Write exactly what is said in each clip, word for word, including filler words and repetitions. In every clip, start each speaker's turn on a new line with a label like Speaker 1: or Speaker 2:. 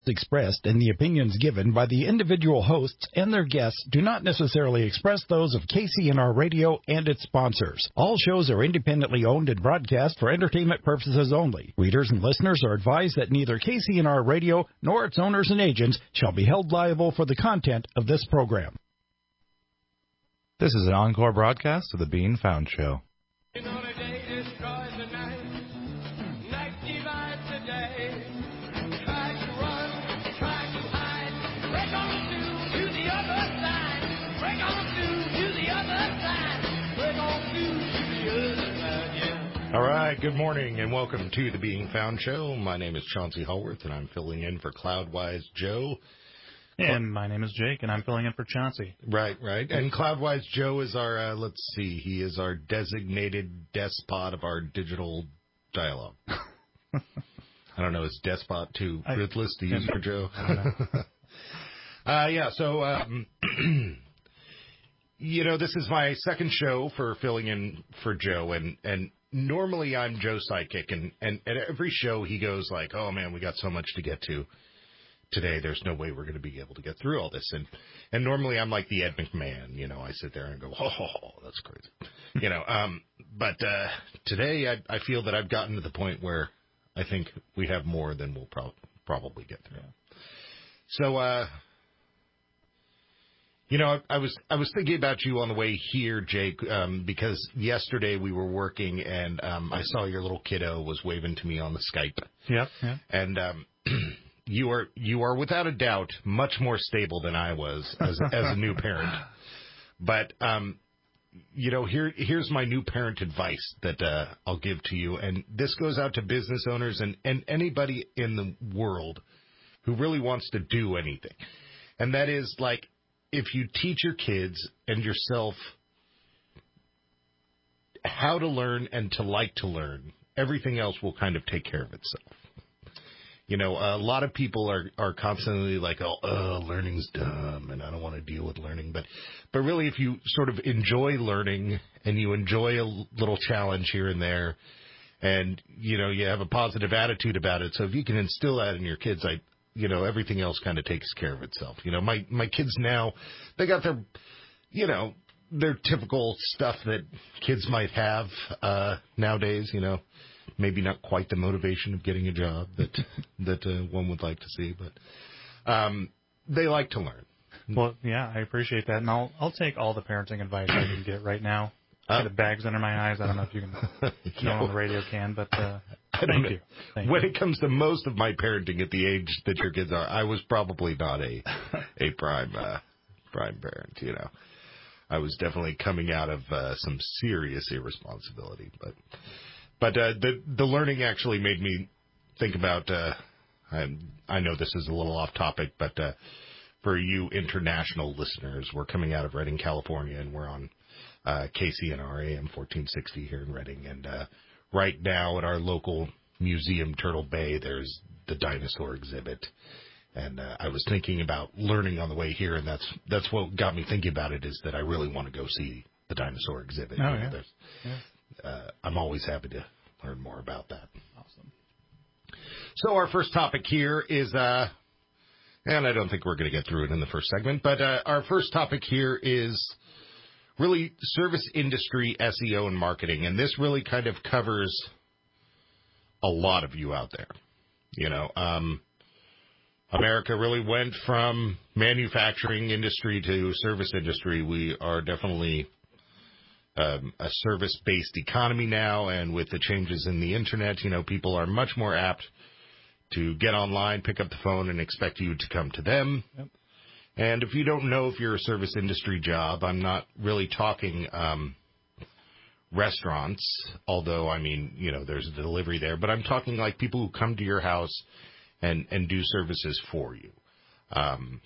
Speaker 1: expressed and the opinions given by the individual hosts and their guests do not necessarily express those of K C N R Radio and its sponsors. All shows are independently owned and broadcast for entertainment purposes only. Readers and listeners are advised that neither K C N R Radio nor its owners and agents shall be held liable for the content of this program.
Speaker 2: This is an encore broadcast of the Bean Found Show.
Speaker 3: All right, good morning and welcome to the Being Found Show. My name is Chauncey Hallworth and I'm filling in for Cloudwise Joe.
Speaker 4: And my name is Jake and I'm filling in for Chauncey.
Speaker 3: Right, right. And Cloudwise Joe is our, uh, let's see, he is our designated despot of our digital dialogue. I don't know, is despot too ruthless to use for Joe?
Speaker 4: I don't know.
Speaker 3: uh, yeah, so, um, you know, this is my second show for filling in for Joe, and, and normally I'm Joe's sidekick, and, and at every show he goes like, oh, man, we got so much to get to today. There's no way we're going to be able to get through all this. And and normally I'm like the Ed McMahon. You know, I sit there and go, oh, that's crazy. You know, um, but uh, today I, I feel that I've gotten to the point where I think we have more than we'll pro- probably get through. Yeah. So, uh, you know, I, I was I was thinking about you on the way here, Jake, um, because yesterday we were working and um, I saw your little kiddo was waving to me on the Skype.
Speaker 4: Yeah, yeah.
Speaker 3: And um, you are you are without a doubt much more stable than I was as as a new parent. But um, you know, here here's my new parent advice that uh, I'll give to you, and this goes out to business owners and and anybody in the world who really wants to do anything, and that is like, if you teach your kids and yourself how to learn and to like to learn, everything else will kind of take care of itself. You know, a lot of people are, are constantly like, oh, uh, learning's dumb and I don't want to deal with learning. But, but really, if you sort of enjoy learning and you enjoy a little challenge here and there and, you know, you have a positive attitude about it. So if you can instill that in your kids, I, you know, everything else kind of takes care of itself. You know, my, my kids now, they got their, you know, their typical stuff that kids might have uh, nowadays, you know, maybe not quite the motivation of getting a job that that uh, one would like to see, but um, they like to learn.
Speaker 4: Well, yeah, I appreciate that, and I'll I'll take all the parenting advice I can get right now.
Speaker 3: Uh,
Speaker 4: the bags under my eyes. I don't know if you can, no one on the radio can, but uh,
Speaker 3: I don't
Speaker 4: thank
Speaker 3: know.
Speaker 4: you. Thank
Speaker 3: when
Speaker 4: you.
Speaker 3: it comes to most of my parenting at the age that your kids are, I was probably not a a prime uh, prime parent. You know, I was definitely coming out of uh, some serious irresponsibility. But but uh, the the learning actually made me think about. Uh, I, I know this is a little off topic, but uh, for you international listeners, we're coming out of Redding, California, and we're on Uh, K C N R A M fourteen sixty here in Redding, and uh, right now at our local museum, Turtle Bay, there's the dinosaur exhibit, and uh, I was thinking about learning on the way here, and that's that's what got me thinking about it, is that I really want to go see the dinosaur exhibit.
Speaker 4: Oh,
Speaker 3: you know,
Speaker 4: yeah. yeah.
Speaker 3: Uh, I'm always happy to learn more about that.
Speaker 4: Awesome.
Speaker 3: So our first topic here is, uh, and I don't think we're going to get through it in the first segment, but uh, our first topic here is really service industry, S E O, and marketing. And this really kind of covers a lot of you out there. You know, um, America really went from manufacturing industry to service industry. We are definitely um, a service-based economy now. And with the changes in the Internet, you know, people are much more apt to get online, pick up the phone, and expect you to come to them. Yep. And if you don't know if you're a service industry job, I'm not really talking um, restaurants, although, I mean, you know, there's a delivery there. But I'm talking like people who come to your house and, and do services for you. Um,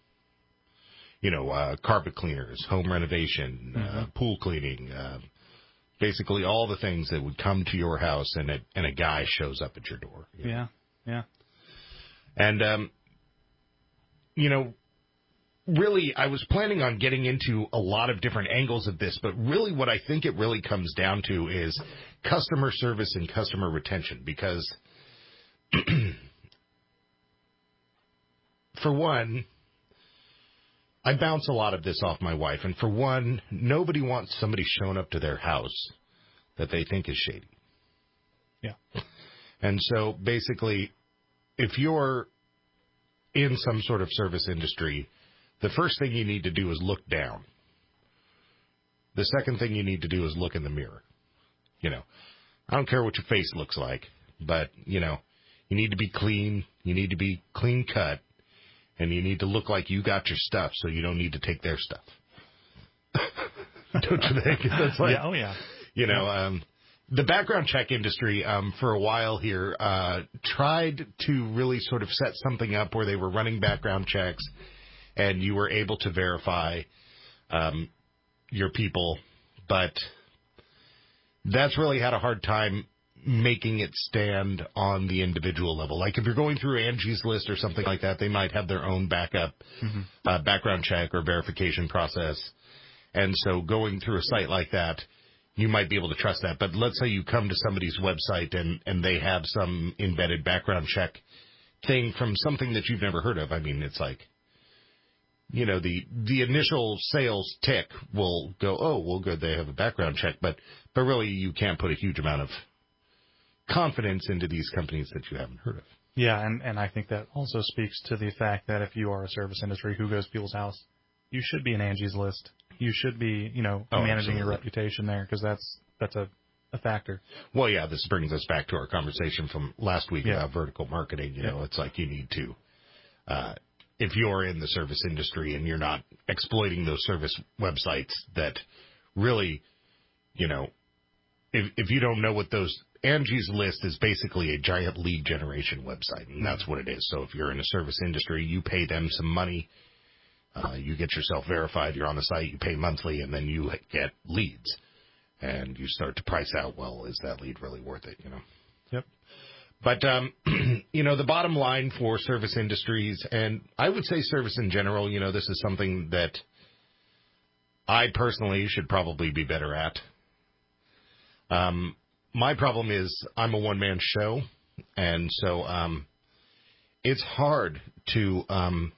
Speaker 3: you know, uh, carpet cleaners, home renovation, mm-hmm. uh, pool cleaning, uh, basically all the things that would come to your house and a, and a guy shows up at your door. You
Speaker 4: yeah,
Speaker 3: know?
Speaker 4: yeah.
Speaker 3: And, um, you know, really, I was planning on getting into a lot of different angles of this, but really what I think it really comes down to is customer service and customer retention, because for one, I bounce a lot of this off my wife. And for one, nobody wants somebody showing up to their house that they think is shady.
Speaker 4: Yeah.
Speaker 3: And so basically, if you're in some sort of service industry, the first thing you need to do is look down. The second thing you need to do is look in the mirror. You know, I don't care what your face looks like, but, you know, you need to be clean, you need to be clean cut, and you need to look like you got your stuff so you don't need to take their stuff. Don't you think? That's like,
Speaker 4: yeah, oh, yeah.
Speaker 3: You know, um, the background check industry um, for a while here uh, tried to really sort of set something up where they were running background checks and you were able to verify um, your people, but that's really had a hard time making it stand on the individual level. Like if you're going through Angie's List or something like that, they might have their own backup mm-hmm. uh, background check or verification process. And so going through a site like that, you might be able to trust that. But let's say you come to somebody's website and, and they have some embedded background check thing from something that you've never heard of. I mean, it's like, you know, the, the initial sales tick will go, oh, well, good, they have a background check. But, but really, you can't put a huge amount of confidence into these companies that you haven't heard of.
Speaker 4: Yeah, and, and I think that also speaks to the fact that if you are a service industry who goes to people's house, you should be in Angie's List. You should be, you know,
Speaker 3: oh,
Speaker 4: managing
Speaker 3: absolutely.
Speaker 4: your reputation there because that's that's a, a factor.
Speaker 3: Well, yeah, this brings us back to our conversation from last week
Speaker 4: yeah.
Speaker 3: about vertical marketing. You
Speaker 4: yeah.
Speaker 3: know, it's like you need to, uh, if you're in the service industry and you're not exploiting those service websites that really, you know, if if you don't know what those, Angie's List is basically a giant lead generation website, and that's what it is. So if you're in a service industry, you pay them some money. Uh, you get yourself verified, you're on the site, you pay monthly, and then you get leads. And you start to price out, well, is that lead really worth it, you know?
Speaker 4: Yep.
Speaker 3: But, um, you know, the bottom line for service industries, and I would say service in general, you know, this is something that I personally should probably be better at. Um, my problem is I'm a one-man show, and so um, it's hard to um,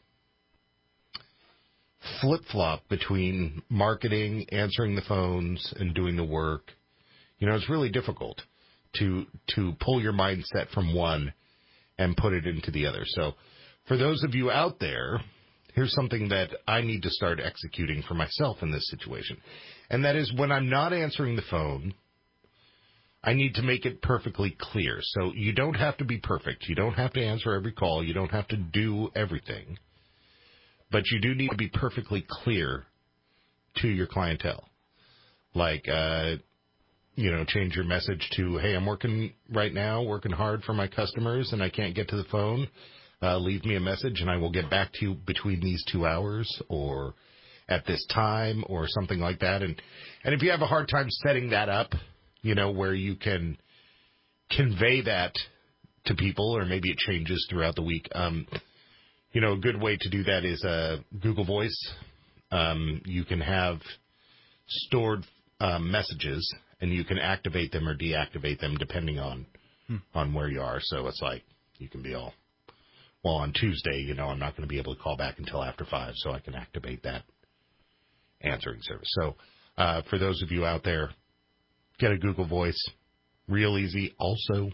Speaker 3: flip-flop between marketing, answering the phones, and doing the work. You know, it's really difficult to to pull your mindset from one and put it into the other. So for those of you out there, here's something that I need to start executing for myself in this situation. And that is when I'm not answering the phone, I need to make it perfectly clear. So you don't have to be perfect. You don't have to answer every call. You don't have to do everything. But you do need to be perfectly clear to your clientele. Like, uh, you know, change your message to, hey, I'm working right now, working hard for my customers, and I can't get to the phone. Uh, leave me a message, and I will get back to you between these two hours or at this time or something like that. And, and if you have a hard time setting that up, you know, where you can convey that to people, or maybe it changes throughout the week, um, you know, a good way to do that is uh, Google Voice. Um, you can have stored uh, messages, and you can activate them or deactivate them depending on hmm. on where you are. So it's like you can be all, well, on Tuesday, you know, I'm not going to be able to call back until after five, so I can activate that answering service. So uh, for those of you out there, get a Google Voice, real easy. Also,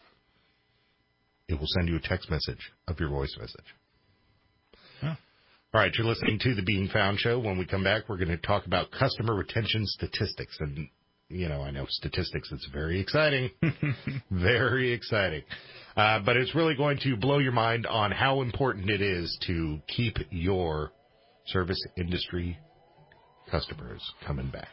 Speaker 3: it will send you a text message of your voice message.
Speaker 4: Huh.
Speaker 3: All right, you're listening to the Being Found Show. When we come back, we're going to talk about customer retention statistics. And, you know, I know statistics, it's very exciting. Very exciting. Uh, but it's really going to blow your mind on how important it is to keep your service industry customers coming back.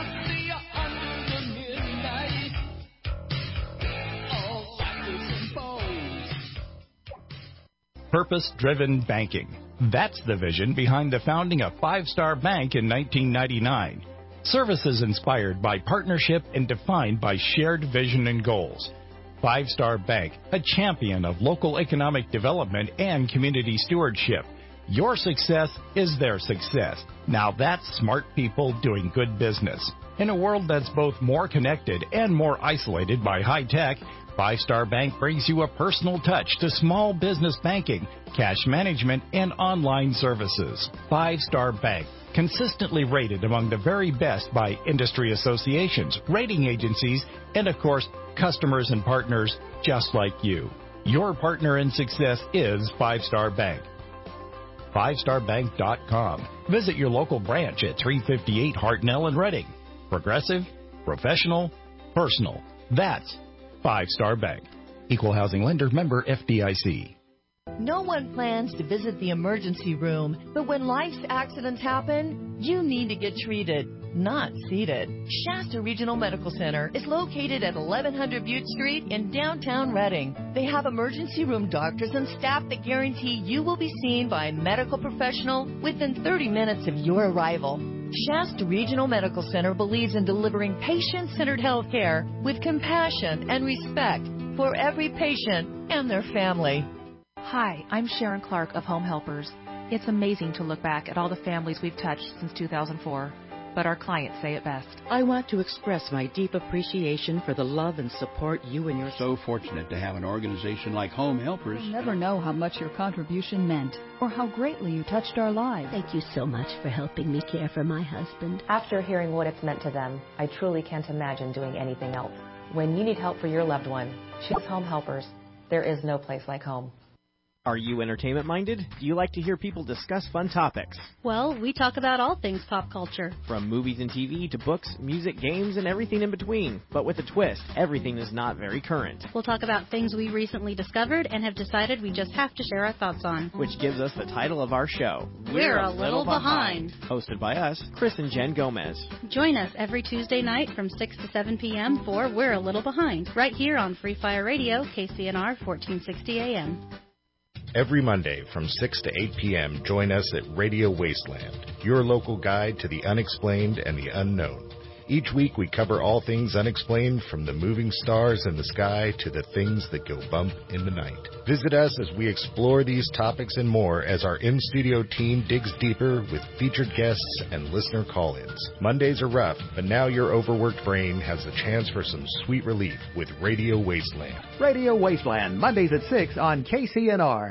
Speaker 5: Under the midnight, all cycles and balls.
Speaker 1: Purpose-driven banking. That's the vision behind the founding of Five Star Bank in nineteen ninety-nine. Services inspired by partnership and defined by shared vision and goals. Five Star Bank, a champion of local economic development and community stewardship. Your success is their success. Now that's smart people doing good business. In a world that's both more connected and more isolated by high tech, Five Star Bank brings you a personal touch to small business banking, cash management, and online services. Five Star Bank, consistently rated among the very best by industry associations, rating agencies, and of course, customers and partners just like you. Your partner in success is Five Star Bank. five star bank dot com. Visit your local branch at three fifty-eight Hartnell in Reading. Progressive, professional, personal. That's Five Star Bank. Equal housing lender, member F D I C.
Speaker 5: No one plans to visit the emergency room, but when life's accidents happen, you need to get treated, not seated. Shasta Regional Medical Center is located at eleven hundred Butte Street in downtown Reading. They have emergency room doctors and staff that guarantee you will be seen by a medical professional within thirty minutes of your arrival. Shasta Regional Medical Center believes in delivering patient-centered health care with compassion and respect for every patient and their family.
Speaker 6: Hi, I'm Sharon Clark of Home Helpers. It's amazing to look back at all the families we've touched since two thousand four, but our clients say it best.
Speaker 7: I want to express my deep appreciation for the love and support you and your...
Speaker 8: So fortunate to have an organization like Home Helpers.
Speaker 9: You'll never know how much your contribution meant or how greatly you touched our lives.
Speaker 10: Thank you so much for helping me care for my husband.
Speaker 11: After hearing what it's meant to them, I truly can't imagine doing anything else. When you need help for your loved one, choose Home Helpers. There is no place like home.
Speaker 12: Are you entertainment-minded? Do you like to hear people discuss fun topics?
Speaker 13: Well, we talk about all things pop culture.
Speaker 12: From movies and T V to books, music, games, and everything in between. But with a twist, everything is not very current.
Speaker 13: We'll talk about things we recently discovered and have decided we just have to share our thoughts on.
Speaker 12: Which gives us the title of our show,
Speaker 13: We're, We're a, a Little, little behind.
Speaker 12: behind. Hosted by us, Chris and Jen Gomez.
Speaker 13: Join us every Tuesday night from six to seven p.m. for We're a Little Behind, right here on Free Fire Radio, K C N R fourteen sixty A M.
Speaker 3: Every Monday from six to eight p.m., join us at Radio Wasteland, your local guide to the unexplained and the unknown. Each week we cover all things unexplained, from the moving stars in the sky to the things that go bump in the night. Visit us as we explore these topics and more as our in-studio team digs deeper with featured guests and listener call-ins. Mondays are rough, but now your overworked brain has a chance for some sweet relief with Radio Wasteland.
Speaker 14: Radio Wasteland, Mondays at six on K C N R.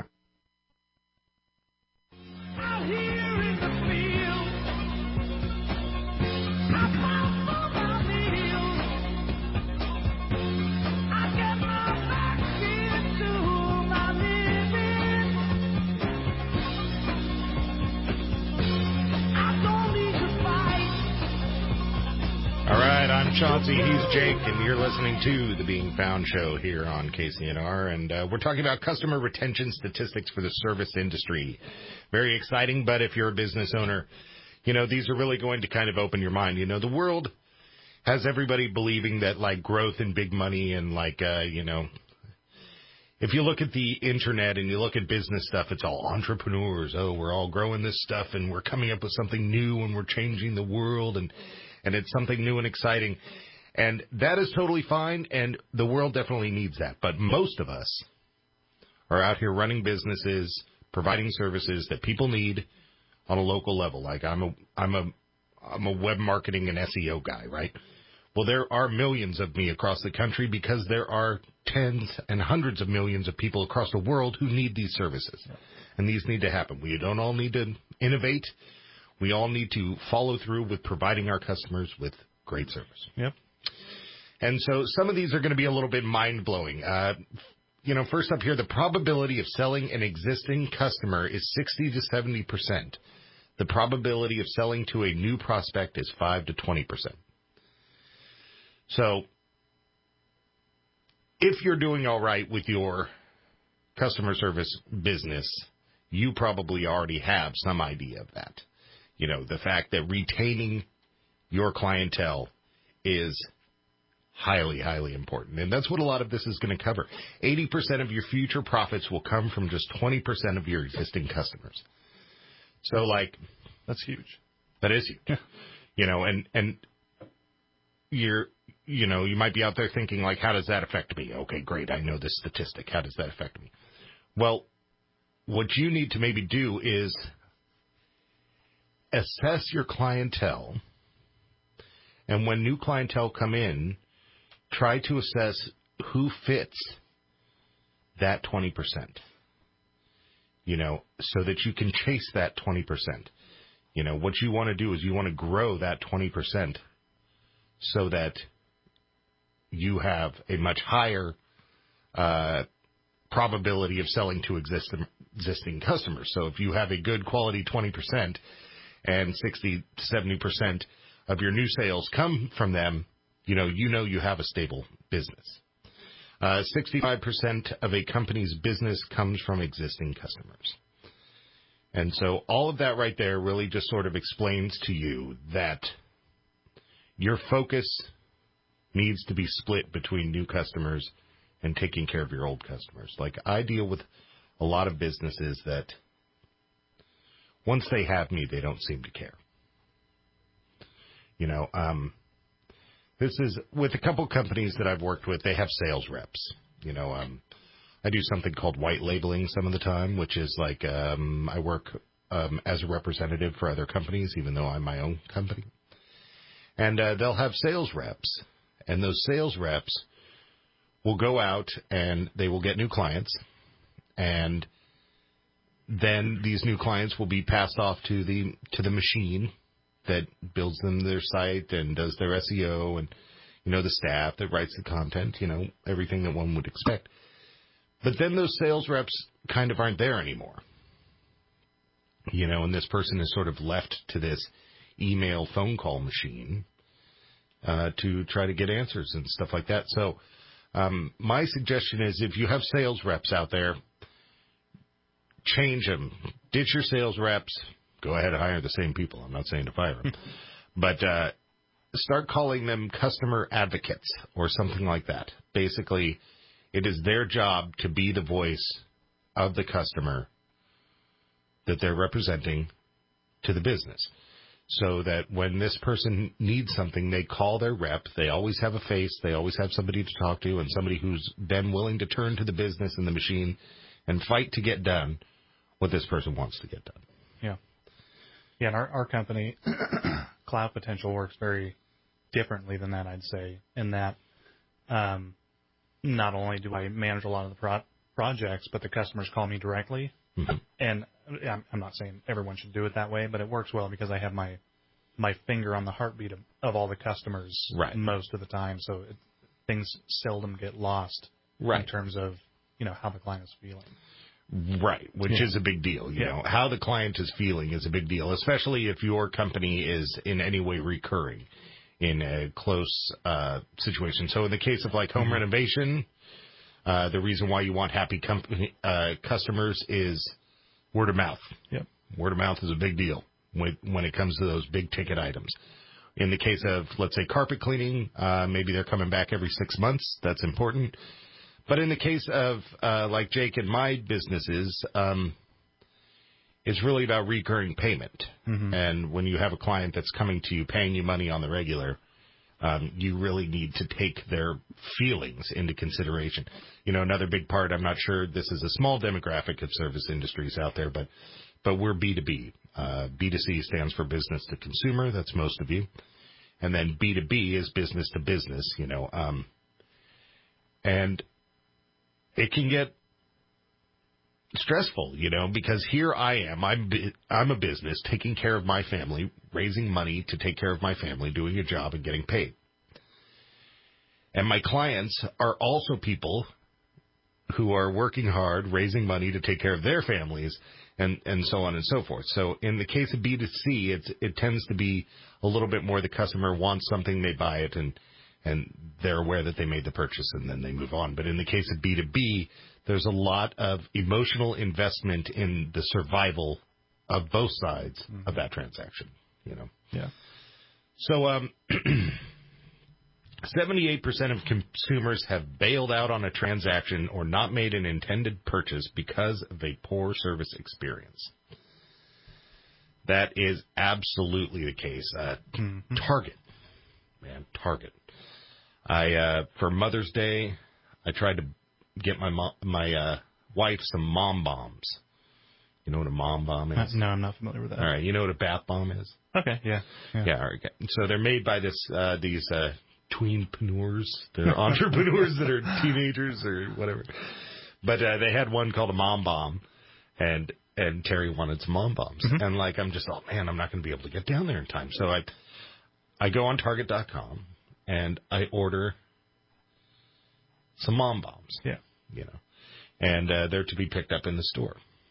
Speaker 3: All right, I'm Chauncey, he's Jake, and you're listening to The Being Found Show here on K C N R, and uh, we're talking about customer retention statistics for the service industry. Very exciting, but if you're a business owner, you know, these are really going to kind of open your mind. You know, the world has everybody believing that, like, growth and big money and, like, uh, you know, if you look at the internet and you look at business stuff, it's all entrepreneurs. Oh, we're all growing this stuff, and we're coming up with something new, and we're changing the world, and and it's something new and exciting. And that is totally fine, and the world definitely needs that. But most of us are out here running businesses, providing services that people need on a local level. Like I'm a I'm a I'm a web marketing and S E O guy, right? Well, there are millions of me across the country because there are tens and hundreds of millions of people across the world who need these services. And these need to happen. We don't all need to innovate. We all need to follow through with providing our customers with great service.
Speaker 4: Yep.
Speaker 3: And so some of these are going to be a little bit mind-blowing. Uh, you know, first up here, the probability of selling an existing customer is sixty to seventy percent. The probability of selling to a new prospect is five to twenty percent. So if you're doing all right with your customer service business, you probably already have some idea of that. You know, the fact that retaining your clientele is highly, highly important. And that's what a lot of this is going to cover. eighty percent of your future profits will come from just twenty percent of your existing customers. So, like...
Speaker 4: That's huge.
Speaker 3: That is huge. You know, and, and you're, you know, you might be out there thinking, like, how does that affect me? Okay, great, I know this statistic. How does that affect me? Well, what you need to maybe do is assess your clientele, and when new clientele come in, try to assess who fits that twenty percent, you know, so that you can chase that twenty percent. You know, what you want to do is you want to grow that twenty percent so that you have a much higher uh, probability of selling to existing, existing customers. So if you have a good quality twenty percent and sixty to seventy percent of your new sales come from them, you know, you know you have a stable business. Uh, sixty-five percent of a company's business comes from existing customers. And so all of that right there really just sort of explains to you that your focus needs to be split between new customers and taking care of your old customers. Like, I deal with a lot of businesses that once they have me, they don't seem to care. You know, um, this is with a couple companies that I've worked with, they have sales reps. You know, um, I do something called white labeling some of the time, which is like um, I work um, as a representative for other companies, even though I'm my own company. And uh, they'll have sales reps, and those sales reps will go out and they will get new clients, and then these new clients will be passed off to the to the machine that builds them their site and does their S E O and, you know, the staff that writes the content, you know, everything that one would expect. But then those sales reps kind of aren't there anymore. You know, and this person is sort of left to this email phone call machine uh, to try to get answers and stuff like that. So um, my suggestion is if you have sales reps out there, change them. Ditch your sales reps. Go ahead and hire the same people. I'm not saying to fire them. But uh, start calling them customer advocates or something like that. Basically, it is their job to be the voice of the customer that they're representing to the business. So that when this person needs something, they call their rep. They always have a face. They always have somebody to talk to and somebody who's been willing to turn to the business and the machine and fight to get done what this person wants to get done.
Speaker 4: Yeah. Yeah, and our, our company, Cloud Potential, works very differently than that, I'd say, in that um, not only do I manage a lot of the pro- projects, but the customers call me directly. Mm-hmm. And I'm, I'm not saying everyone should do it that way, but it works well because I have my my finger on the heartbeat of, of all the customers
Speaker 3: right.
Speaker 4: most of the time, so it, things seldom get lost
Speaker 3: right.
Speaker 4: in terms of, you know, how the client is feeling.
Speaker 3: Right, which
Speaker 4: yeah.
Speaker 3: is a big deal. You
Speaker 4: yeah.
Speaker 3: know, how the client is feeling is a big deal, especially if your company is in any way recurring in a close uh, situation. So in the case of like home mm-hmm. renovation, uh, the reason why you want happy company, uh, customers is word of mouth.
Speaker 4: Yep.
Speaker 3: Word of mouth is a big deal when, when it comes to those big ticket items. In the case of, let's say, carpet cleaning, uh, maybe they're coming back every six months. That's important. But in the case of, uh, like Jake and my businesses, um, it's really about recurring payment. Mm-hmm. And when you have a client that's coming to you, paying you money on the regular, um, you really need to take their feelings into consideration. You know, another big part, I'm not sure this is a small demographic of service industries out there, but, but we're B two B. Uh, B two C stands for business to consumer. That's most of you. And then B two B is business to business, you know, um, and it can get stressful, you know, because here I am. I'm I'm a business taking care of my family, raising money to take care of my family, doing a job and getting paid. And my clients are also people who are working hard, raising money to take care of their families, and, and so on and so forth. So in the case of B two C, it's, it tends to be a little bit more the customer wants something, they buy it, and and they're aware that they made the purchase and then they move on. But in the case of B two B, there's a lot of emotional investment in the survival of both sides mm-hmm. of that transaction, you know.
Speaker 4: Yeah.
Speaker 3: So um, seventy-eight percent of consumers have bailed out on a transaction or not made an intended purchase because of a poor service experience. That is absolutely the case. Uh, mm-hmm. Target. Man, Target. I, uh, for Mother's Day, I tried to get my mom, my uh, wife some mom bombs. You know what a mom bomb is?
Speaker 4: Uh, no, I'm not familiar with that.
Speaker 3: All right, you know what a bath bomb is?
Speaker 4: Okay, yeah. Yeah,
Speaker 3: yeah all right. So they're made by this uh, these uh, tweenpreneurs. They're entrepreneurs that are teenagers or whatever. But uh, they had one called a mom bomb, and and Terry wanted some mom bombs. Mm-hmm. And, like, I'm just, oh, man, I'm not going to be able to get down there in time. So I I go on Target dot com, and I order some mom bombs.
Speaker 4: Yeah.
Speaker 3: You know. And uh, they're to be picked up in the store.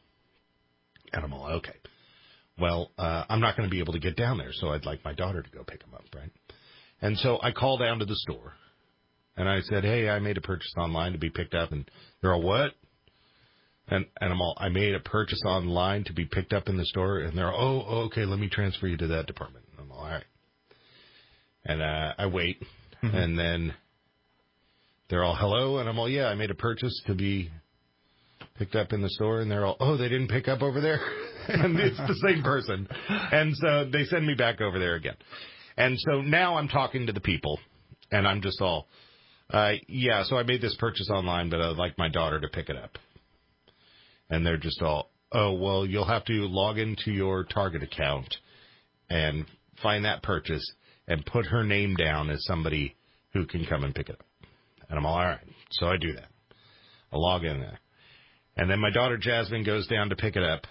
Speaker 3: And I'm all, okay. Well, uh, I'm not going to be able to get down there, so I'd like my daughter to go pick them up, right? And so I call down to the store, and I said, hey, I made a purchase online to be picked up. And they're all, what? And, and I'm all, I made a purchase online to be picked up in the store. And they're all, oh, okay, let me transfer you to that department. And I'm all, all right. And uh, I wait, mm-hmm. and then they're all, hello? And I'm all, yeah, I made a purchase to be picked up in the store. And they're all, oh, they didn't pick up over there? And it's the same person. And so they send me back over there again. And so now I'm talking to the people, and I'm just all, uh, yeah, so I made this purchase online, but I'd like my daughter to pick it up. And they're just all, oh, well, you'll have to log into your Target account and find that purchase and put her name down as somebody who can come and pick it up. And I'm all, all right. So I do that. I log in there. And then my daughter Jasmine goes down to pick it up.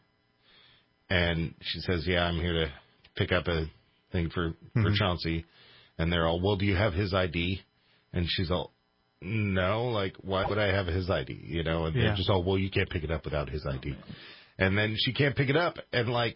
Speaker 3: And she says, yeah, I'm here to pick up a thing for, for mm-hmm. Chauncey. And they're all, well, do you have his I D? And she's all, no, like, why would I have his I D? You know, and yeah. they're just all, well, you can't pick it up without his I D. And then she can't pick it up. And, like,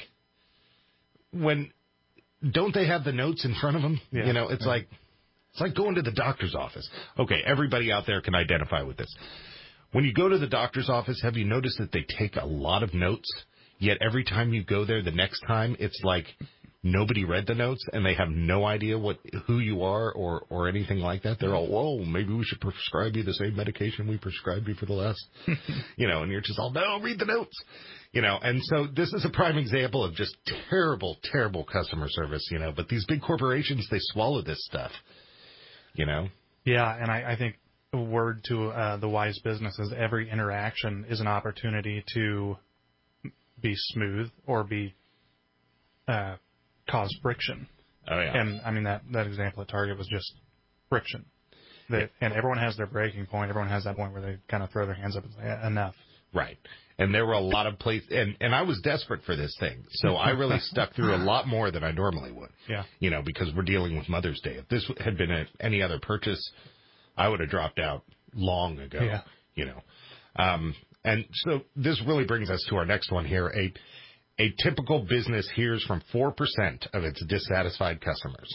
Speaker 3: when, don't they have the notes in front of them? Yeah. You know, it's yeah. like, it's like going to the doctor's office. Okay, everybody out there can identify with this. When you go to the doctor's office, have you noticed that they take a lot of notes? Yet every time you go there the next time, it's like nobody read the notes, and they have no idea what who you are or, or anything like that. They're all, whoa, maybe we should prescribe you the same medication we prescribed you for the last, you know, and you're just all, no, read the notes. You know, and so this is a prime example of just terrible, terrible customer service, you know. But these big corporations, they swallow this stuff, you know.
Speaker 4: Yeah, and I, I think a word to uh, the wise business is every interaction is an opportunity to be smooth or be uh, cause friction.
Speaker 3: Oh, yeah.
Speaker 4: And, I mean, that, that example at Target was just friction. That, yeah. And everyone has their breaking point. Everyone has that point where they kind of throw their hands up and say, enough.
Speaker 3: Right. And there were a lot of places, and, and I was desperate for this thing, so I really stuck through a lot more than I normally would.
Speaker 4: Yeah.
Speaker 3: You know, because we're dealing with Mother's Day. If this had been a, any other purchase, I would have dropped out long ago.
Speaker 4: Yeah.
Speaker 3: You know. Um, and so this really brings us to our next one here. A a typical business hears from four percent of its dissatisfied customers.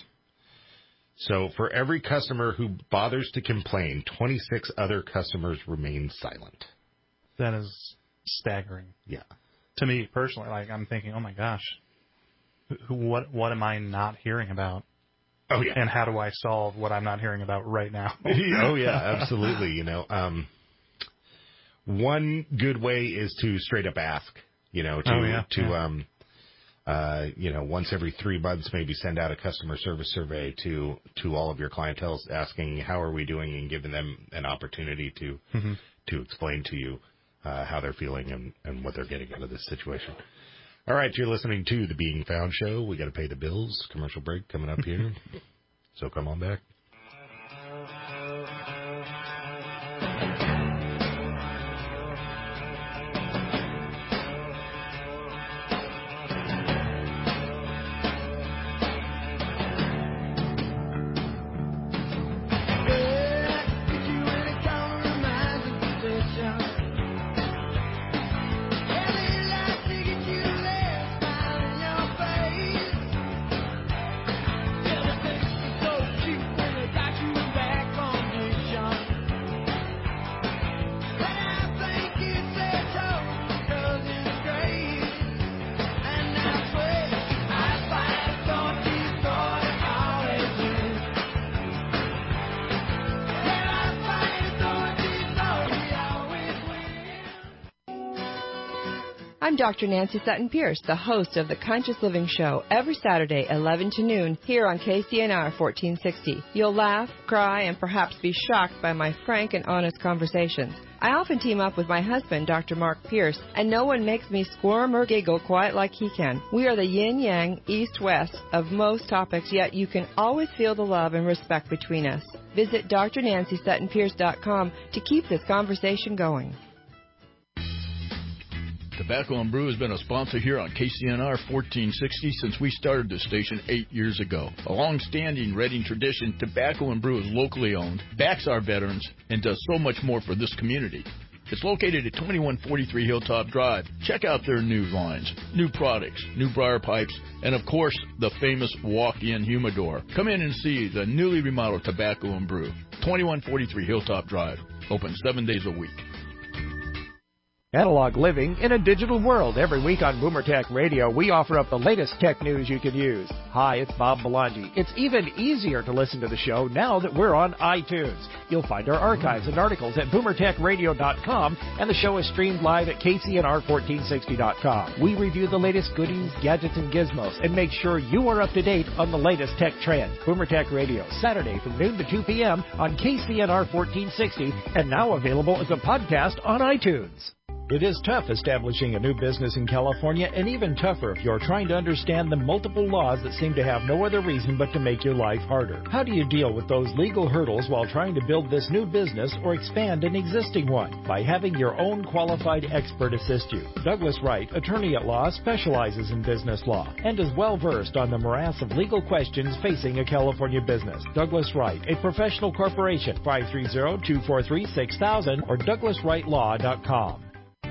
Speaker 3: So for every customer who bothers to complain, twenty-six other customers remain silent.
Speaker 4: That is staggering.
Speaker 3: Yeah.
Speaker 4: To me personally, like I'm thinking, oh my gosh, who, what what am I not hearing about?
Speaker 3: Oh yeah.
Speaker 4: And how do I solve what I'm not hearing about right now?
Speaker 3: Oh yeah, absolutely. You know, um, one good way is to straight up ask. You know, to
Speaker 4: oh, yeah.
Speaker 3: to
Speaker 4: yeah.
Speaker 3: um, uh, you know, once every three months, maybe send out a customer service survey to to all of your clientele, asking how are we doing, and giving them an opportunity to
Speaker 4: mm-hmm.
Speaker 3: to explain to you uh, how they're feeling and, and what they're getting out of this situation. All right, you're listening to the Being Found Show. We got to pay the bills. Commercial break coming up here, so come on back.
Speaker 15: Keep I'm Doctor Nancy Sutton-Pierce, the host of the Conscious Living Show, every Saturday, eleven to noon, here on K C N R fourteen sixty. You'll laugh, cry, and perhaps be shocked by my frank and honest conversations. I often team up with my husband, Doctor Mark Pierce, and no one makes me squirm or giggle quite like he can. We are the yin-yang, east-west of most topics, yet you can always feel the love and respect between us. Visit D R Nancy Sutton Pierce dot com to keep this conversation going.
Speaker 8: Tobacco and Brew has been a sponsor here on K C N R fourteen sixty since we started this station eight years ago. A long-standing Reading tradition, Tobacco and Brew is locally owned, backs our veterans, and does so much more for this community. It's located at twenty-one forty-three Hilltop Drive. Check out their new lines, new products, new briar pipes, and of course, the famous walk-in humidor. Come in and see the newly remodeled Tobacco and Brew. twenty-one forty-three Hilltop Drive. Open seven days a week.
Speaker 14: Analog living in a digital world. Every week on Boomer Tech Radio, we offer up the latest tech news you can use. Hi, it's Bob Belangi. It's even easier to listen to the show now that we're on iTunes. You'll find our archives and articles at boomer tech radio dot com, and the show is streamed live at K C N R fourteen sixty dot com. We review the latest goodies, gadgets, and gizmos, and make sure you are up to date on the latest tech trends. Boomer Tech Radio, Saturday from noon to two p.m. on K C N R fourteen sixty, and now available as a podcast on iTunes.
Speaker 1: It is tough establishing a new business in California, and even tougher if you're trying to understand the multiple laws that seem to have no other reason but to make your life harder. How do you deal with those legal hurdles while trying to build this new business or expand an existing one? By having your own qualified expert assist you. Douglas Wright, attorney at law, specializes in business law and is well versed on the morass of legal questions facing a California business. Douglas Wright, a professional corporation, five three zero, two four three, six thousand or douglas wright law dot com.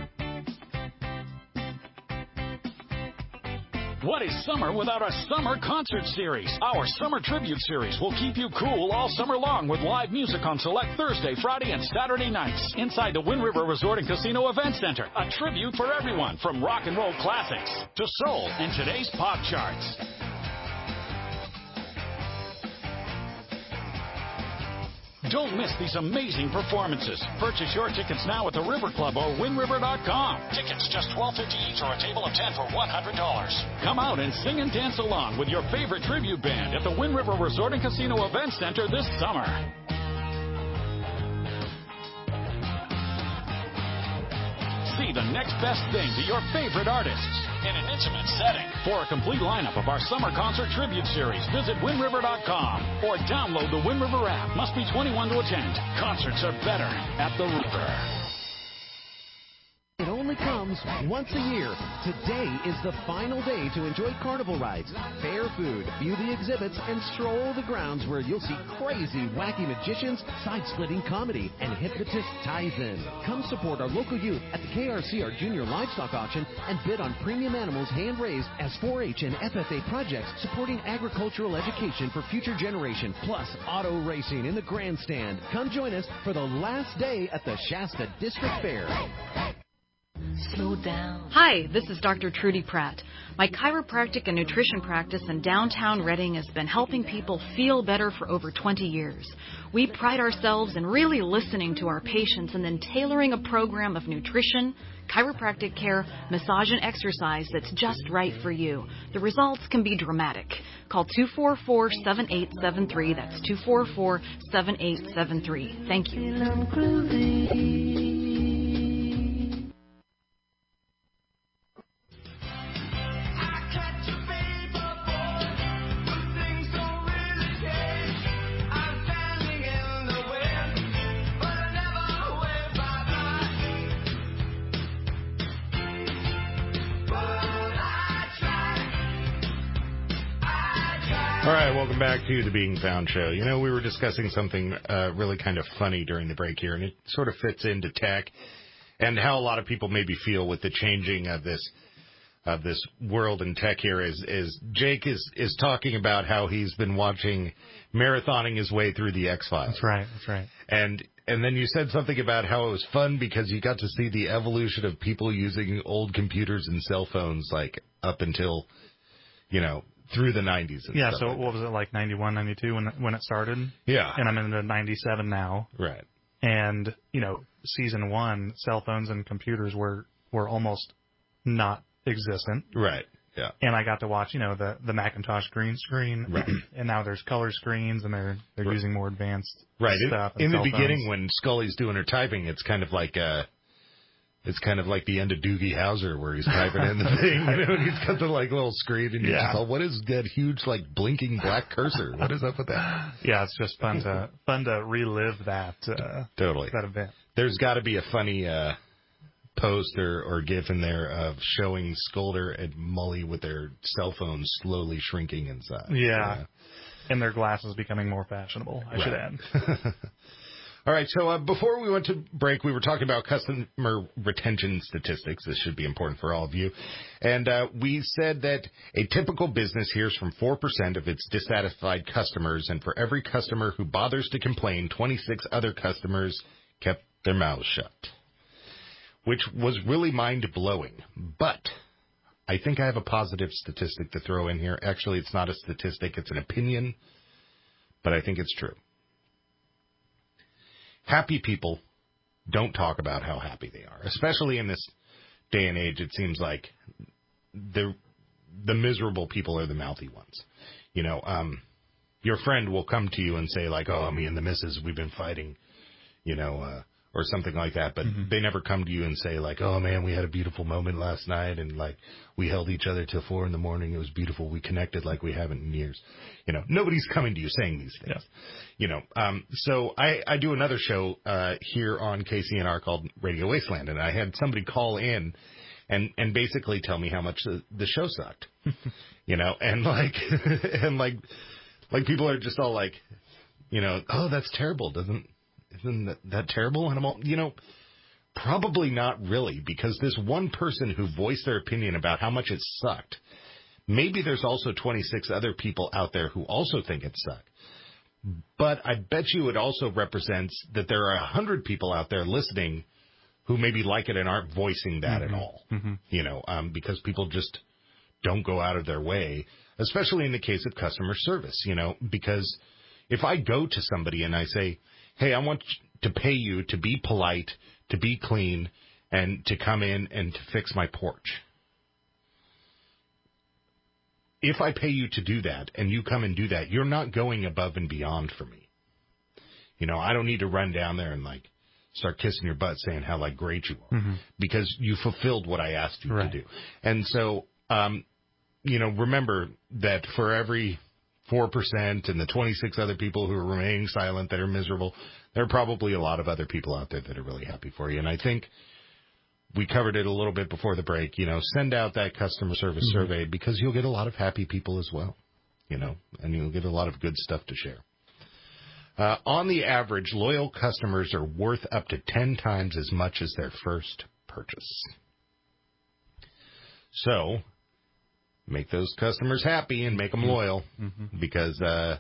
Speaker 16: What is summer without a summer concert series? Our Summer Tribute Series will keep you cool all summer long with live music on select Thursday, Friday, and Saturday nights inside the Wind River Resort and Casino Event Center. A tribute for everyone, from rock and roll classics to soul and today's pop charts. Don't miss these amazing performances. Purchase your tickets now at the River Club or wind river dot com. Tickets just twelve fifty each or a table of ten for one hundred dollars. Come out and sing and dance along with your favorite tribute band at the Wind River Resort and Casino Event Center this summer. See the next best thing to your favorite artists in an intimate setting. For a complete lineup of our summer concert tribute series, visit wind river dot com or download the Wind River app. Must be twenty-one to attend. Concerts are better at the River.
Speaker 17: It only comes once a year. Today is the final day to enjoy carnival rides, fair food, beauty exhibits, and stroll the grounds where you'll see crazy, wacky magicians, side-splitting comedy, and hypnotist Taizen. Come support our local youth at the K R C R Junior Livestock Auction and bid on premium animals hand-raised as four H and F F A projects supporting agricultural education for future generation, plus auto racing in the grandstand. Come join us for the last day at the Shasta District Fair.
Speaker 18: Slow down. Hi, this is Doctor Trudy Pratt. My chiropractic and nutrition practice in downtown Reading has been helping people feel better for over twenty years. We pride ourselves in really listening to our patients and then tailoring a program of nutrition, chiropractic care, massage, and exercise that's just right for you. The results can be dramatic. Call two four four, seven eight seven three. That's two four four, seven eight seven three. Thank you.
Speaker 3: All right, welcome back to the Being Found Show. You know, we were discussing something uh, really kind of funny during the break here, and it sort of fits into tech and how a lot of people maybe feel with the changing of this of this world in tech here. Is, is Jake is, is talking about how he's been watching, marathoning his way through the X-Files.
Speaker 4: That's right, that's right.
Speaker 3: And and then you said something about how it was fun because you got to see the evolution of people using old computers and cell phones, like up until, you know, through the nineties. And
Speaker 4: yeah,
Speaker 3: stuff
Speaker 4: so
Speaker 3: like
Speaker 4: what was it, like ninety-one, ninety-two when when it started?
Speaker 3: Yeah.
Speaker 4: And I'm in the ninety-seven now.
Speaker 3: Right.
Speaker 4: And, you know, season one, cell phones and computers were, were almost not existent.
Speaker 3: Right. Yeah.
Speaker 4: And I got to watch, you know, the, the Macintosh green screen,
Speaker 3: right.
Speaker 4: and now there's color screens, and they're they're right. using more advanced
Speaker 3: right.
Speaker 4: stuff.
Speaker 3: In, in the
Speaker 4: phones.
Speaker 3: beginning, when Scully's doing her typing, it's kind of like uh, it's kind of like the end of Doogie Howser, where he's typing in the thing, you know, and he's got the like little screen, and you're yeah. just all, what is that huge like blinking black cursor? What is up with that?
Speaker 4: Yeah, it's just fun to fun to relive that uh,
Speaker 3: totally
Speaker 4: that event.
Speaker 3: There's got to be a funny. Uh, post or, or gif in there of showing Skolder and Mully with their cell phones slowly shrinking inside.
Speaker 4: Yeah. yeah. And their glasses becoming more fashionable, I right. should add.
Speaker 3: All right, so uh, before we went to break, we were talking about customer retention statistics. This should be important for all of you. And uh, we said that a typical business hears from four percent of its dissatisfied customers, and for every customer who bothers to complain, twenty-six other customers kept their mouths shut. Which was really mind-blowing. But I think I have a positive statistic to throw in here. Actually, it's not a statistic, it's an opinion, but I think it's true. Happy people don't talk about how happy they are. Especially in this day and age, it seems like the the miserable people are the mouthy ones. You know, um, your friend will come to you and say, like, oh, me and the missus, we've been fighting, you know, uh, or something like that, but mm-hmm. they never come to you and say, like, oh, man, we had a beautiful moment last night, and, like, we held each other till four in the morning. It was beautiful. We connected like we haven't in years. You know, nobody's coming to you saying these things. Yeah. You know, um, so I, I do another show uh, here on K C N R called Radio Wasteland, and I had somebody call in and, and basically tell me how much the, the show sucked. You know, and, like, and, like, like, people are just all like, you know, oh, that's terrible, doesn't... Isn't that, that terrible? And I'm all, you know, probably not really, because this one person who voiced their opinion about how much it sucked, maybe there's also twenty-six other people out there who also think it sucked. But I bet you it also represents that there are one hundred people out there listening who maybe like it and aren't voicing that
Speaker 4: mm-hmm.
Speaker 3: at all.
Speaker 4: Mm-hmm.
Speaker 3: You know, um, because people just don't go out of their way, especially in the case of customer service, you know, because if I go to somebody and I say, hey, I want to pay you to be polite, to be clean, and to come in and to fix my porch. If I pay you to do that and you come and do that, you're not going above and beyond for me. You know, I don't need to run down there and, like, start kissing your butt saying how, like, great you are.
Speaker 4: Mm-hmm.
Speaker 3: Because you fulfilled what I asked you
Speaker 4: right.
Speaker 3: to do. And so, um, you know, remember that for every four percent and the twenty-six other people who are remaining silent that are miserable, there are probably a lot of other people out there that are really happy for you. And I think we covered it a little bit before the break. You know, send out that customer service mm-hmm. survey, because you'll get a lot of happy people as well, you know, and you'll get a lot of good stuff to share. Uh, on the average, loyal customers are worth up to ten times as much as their first purchase. So make those customers happy and make them loyal,
Speaker 4: mm-hmm.
Speaker 3: because, uh,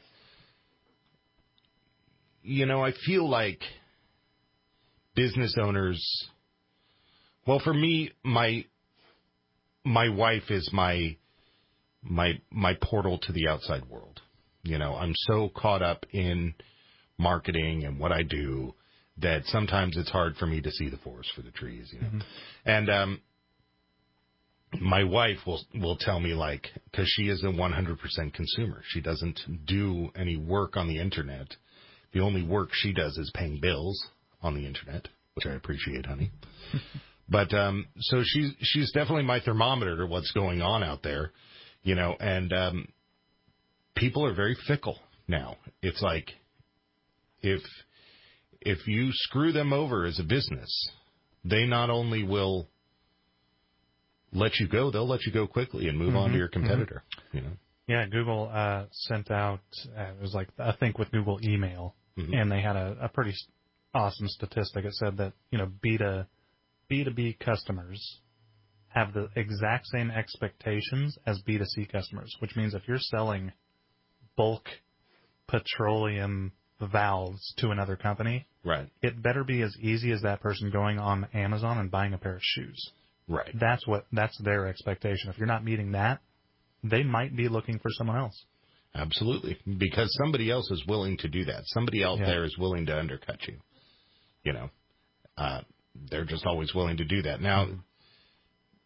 Speaker 3: you know, I feel like business owners, well, for me, my, my wife is my, my, my portal to the outside world. You know, I'm so caught up in marketing and what I do that sometimes it's hard for me to see the forest for the trees, you know,
Speaker 4: mm-hmm.
Speaker 3: and, um, my wife will will tell me, like, because she is a one hundred percent consumer. She doesn't do any work on the Internet. The only work she does is paying bills on the Internet, which I appreciate, honey. But um, so she's she's definitely my thermometer to what's going on out there, you know. And um, people are very fickle now. It's like if if you screw them over as a business, they not only will let you go, they'll let you go quickly and move
Speaker 4: mm-hmm,
Speaker 3: on to your competitor,
Speaker 4: mm-hmm.
Speaker 3: you know.
Speaker 4: Yeah, Google uh, sent out, uh, it was like, I think with Google email,
Speaker 3: mm-hmm.
Speaker 4: and they had a, a pretty awesome statistic. It said that, you know, B to B to B customers have the exact same expectations as B to C customers, which means if you're selling bulk petroleum valves to another company,
Speaker 3: right,
Speaker 4: it better be as easy as that person going on Amazon and buying a pair of shoes.
Speaker 3: Right.
Speaker 4: That's what that's their expectation. If you're not meeting that, they might be looking for someone else.
Speaker 3: Absolutely. Because somebody else is willing to do that. Somebody out
Speaker 4: yeah.
Speaker 3: there is willing to undercut you. You know, uh, they're just always willing to do that. Now, mm-hmm.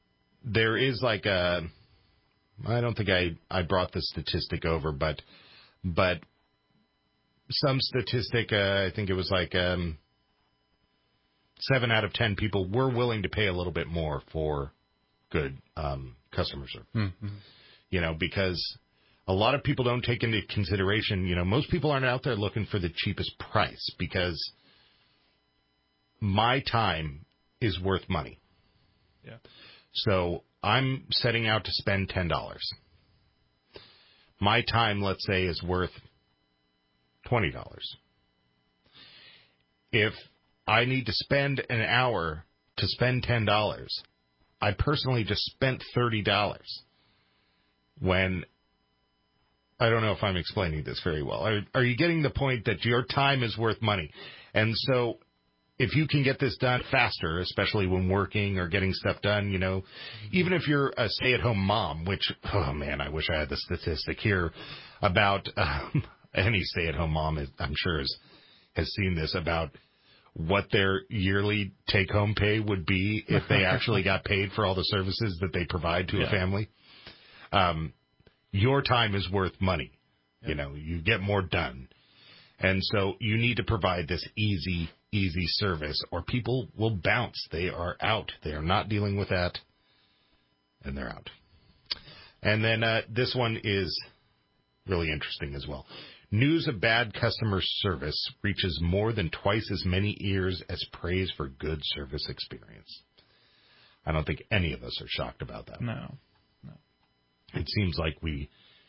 Speaker 3: there is like a, I don't think I, I brought the statistic over, but, but some statistic, uh, I think it was like um, seven out of ten people were willing to pay a little bit more for good um, customer service.
Speaker 4: Mm-hmm.
Speaker 3: You know, because a lot of people don't take into consideration, you know, most people aren't out there looking for the cheapest price because my time is worth money.
Speaker 4: Yeah.
Speaker 3: So I'm setting out to spend ten dollars. My time, let's say, is worth twenty dollars. If I need to spend an hour to spend ten dollars, I personally just spent thirty dollars. When, I don't know if I'm explaining this very well. Are, are you getting the point that your time is worth money? And so if you can get this done faster, especially when working or getting stuff done, you know, even if you're a stay-at-home mom, which, oh, man, I wish I had the statistic here about um, any stay-at-home mom, is, I'm sure, is, has seen this, about what their yearly take-home pay would be if they actually got paid for all the services that they provide to
Speaker 4: yeah.
Speaker 3: a family. Um, your time is worth money. Yeah. You know, you get more done. And so you need to provide this easy, easy service or people will bounce. They are out. They are not dealing with that. And they're out. And then uh, this one is really interesting as well. News of bad customer service reaches more than twice as many ears as praise for good service experience. I don't think any of us are shocked about that.
Speaker 4: No. no.
Speaker 3: It seems like we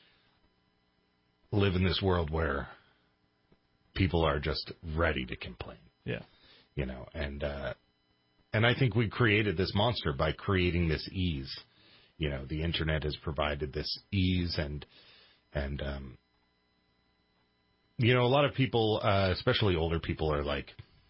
Speaker 3: live in this world where people are just ready to complain.
Speaker 4: Yeah.
Speaker 3: You know, and uh, and I think we created this monster by creating this ease. You know, the internet has provided this ease and and um, you know, a lot of people, uh, especially older people, are like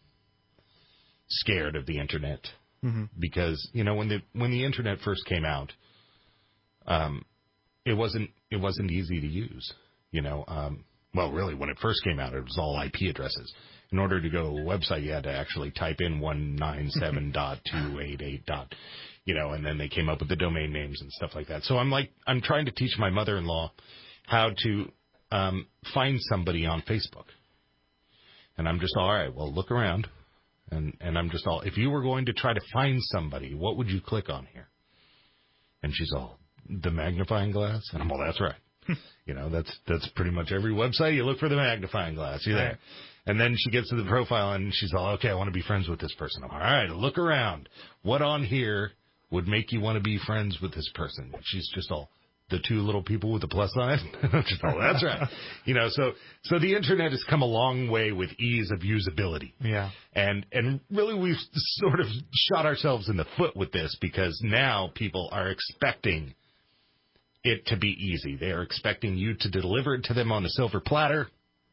Speaker 3: scared of the internet
Speaker 4: mm-hmm.
Speaker 3: because, you know, when the when the internet first came out, um, it wasn't it wasn't easy to use. You know, um, well, really, when it first came out, it was all I P addresses. In order to go to a website, you had to actually type in one ninety-seven dot two eighty-eight. You know, and then they came up with the domain names and stuff like that. So I'm like, I'm trying to teach my mother-in-law how to um, find somebody on Facebook. And I'm just all right. Well, look around, and and I'm just all. If you were going to try to find somebody, what would you click on here? And she's all, the magnifying glass, and I'm all, that's right. You know, that's that's pretty much every website. You look for the magnifying glass. You're there. And then she gets to the profile, and she's all, okay, I want to be friends with this person. I'm all right, look around. What on here would make you want to be friends with this person? She's just all, the two little people with the plus sign? Just all, that's right. You know, so so the internet has come a long way with ease of usability.
Speaker 4: Yeah.
Speaker 3: And and really we've sort of shot ourselves in the foot with this because now people are expecting it to be easy. They are expecting you to deliver it to them on a silver platter